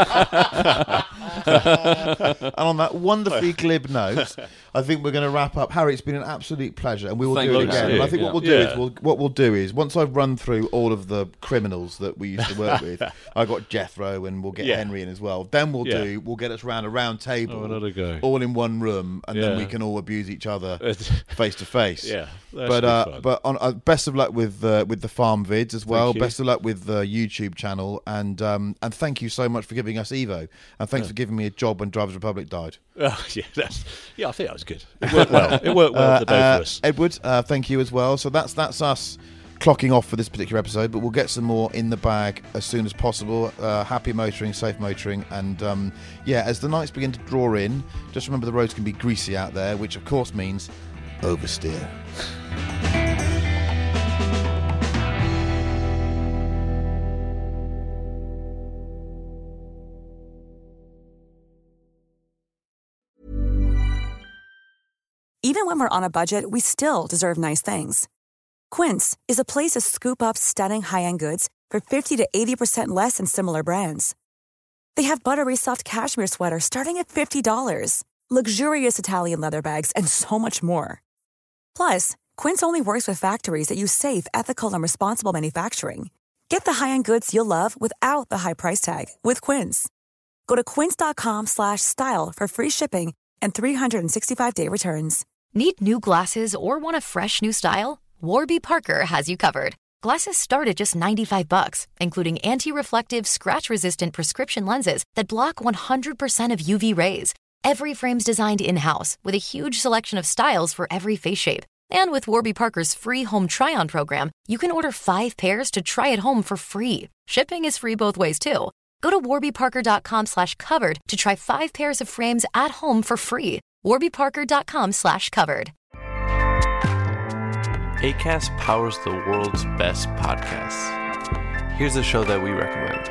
And on that wonderfully glib note, I think we're going to wrap up. Harry, it's been an absolute pleasure, and we will do it again. And I think what we'll do is once I've run through all of the criminals that we used to work with, I got Jethro, and we'll get Henry in as well. Then we'll get us round a round table, all in one room, and then we can all abuse each other face to face. Yeah, but best of luck with the farm vids as well. Best of luck with the YouTube channel, and thank you so much for giving us Evo, and thanks for giving me a job when Drivers Republic died. I think that was good. It worked well. It worked well for both of us. Edward, thank you as well. So that's us clocking off for this particular episode, but we'll get some more in the bag as soon as possible. Happy motoring, safe motoring, and as the nights begin to draw in, just remember the roads can be greasy out there, which of course means oversteer. Even when we're on a budget, we still deserve nice things. Quince is a place to scoop up stunning high-end goods for 50 to 80% less than similar brands. They have buttery soft cashmere sweaters starting at $50, luxurious Italian leather bags, and so much more. Plus, Quince only works with factories that use safe, ethical, and responsible manufacturing. Get the high-end goods you'll love without the high price tag with Quince. Go to quince.com/style for free shipping and 365-day returns. Need new glasses or want a fresh new style? Warby Parker has you covered. Glasses start at just $95, including anti-reflective, scratch-resistant prescription lenses that block 100% of UV rays. Every frame's designed in-house with a huge selection of styles for every face shape. And with Warby Parker's free home try-on program, you can order 5 pairs to try at home for free. Shipping is free both ways, too. Go to warbyparker.com/covered to try 5 pairs of frames at home for free. warbyparker.com/covered. Acast powers the world's best podcasts. Here's a show that we recommend.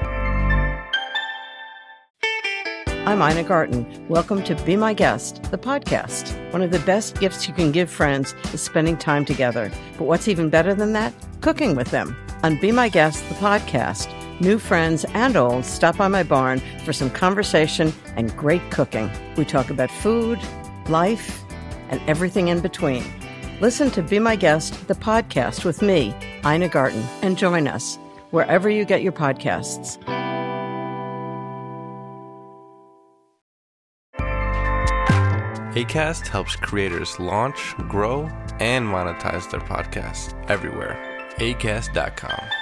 I'm Ina Garten. Welcome to Be My Guest, the podcast. One of the best gifts you can give friends is spending time together. But what's even better than that? Cooking with them. On Be My Guest, the podcast, new friends and old stop by my barn for some conversation and great cooking. We talk about food, life, and everything in between. Listen to Be My Guest, the podcast with me, Ina Garten, and join us wherever you get your podcasts. Acast helps creators launch, grow, and monetize their podcasts everywhere. Acast.com.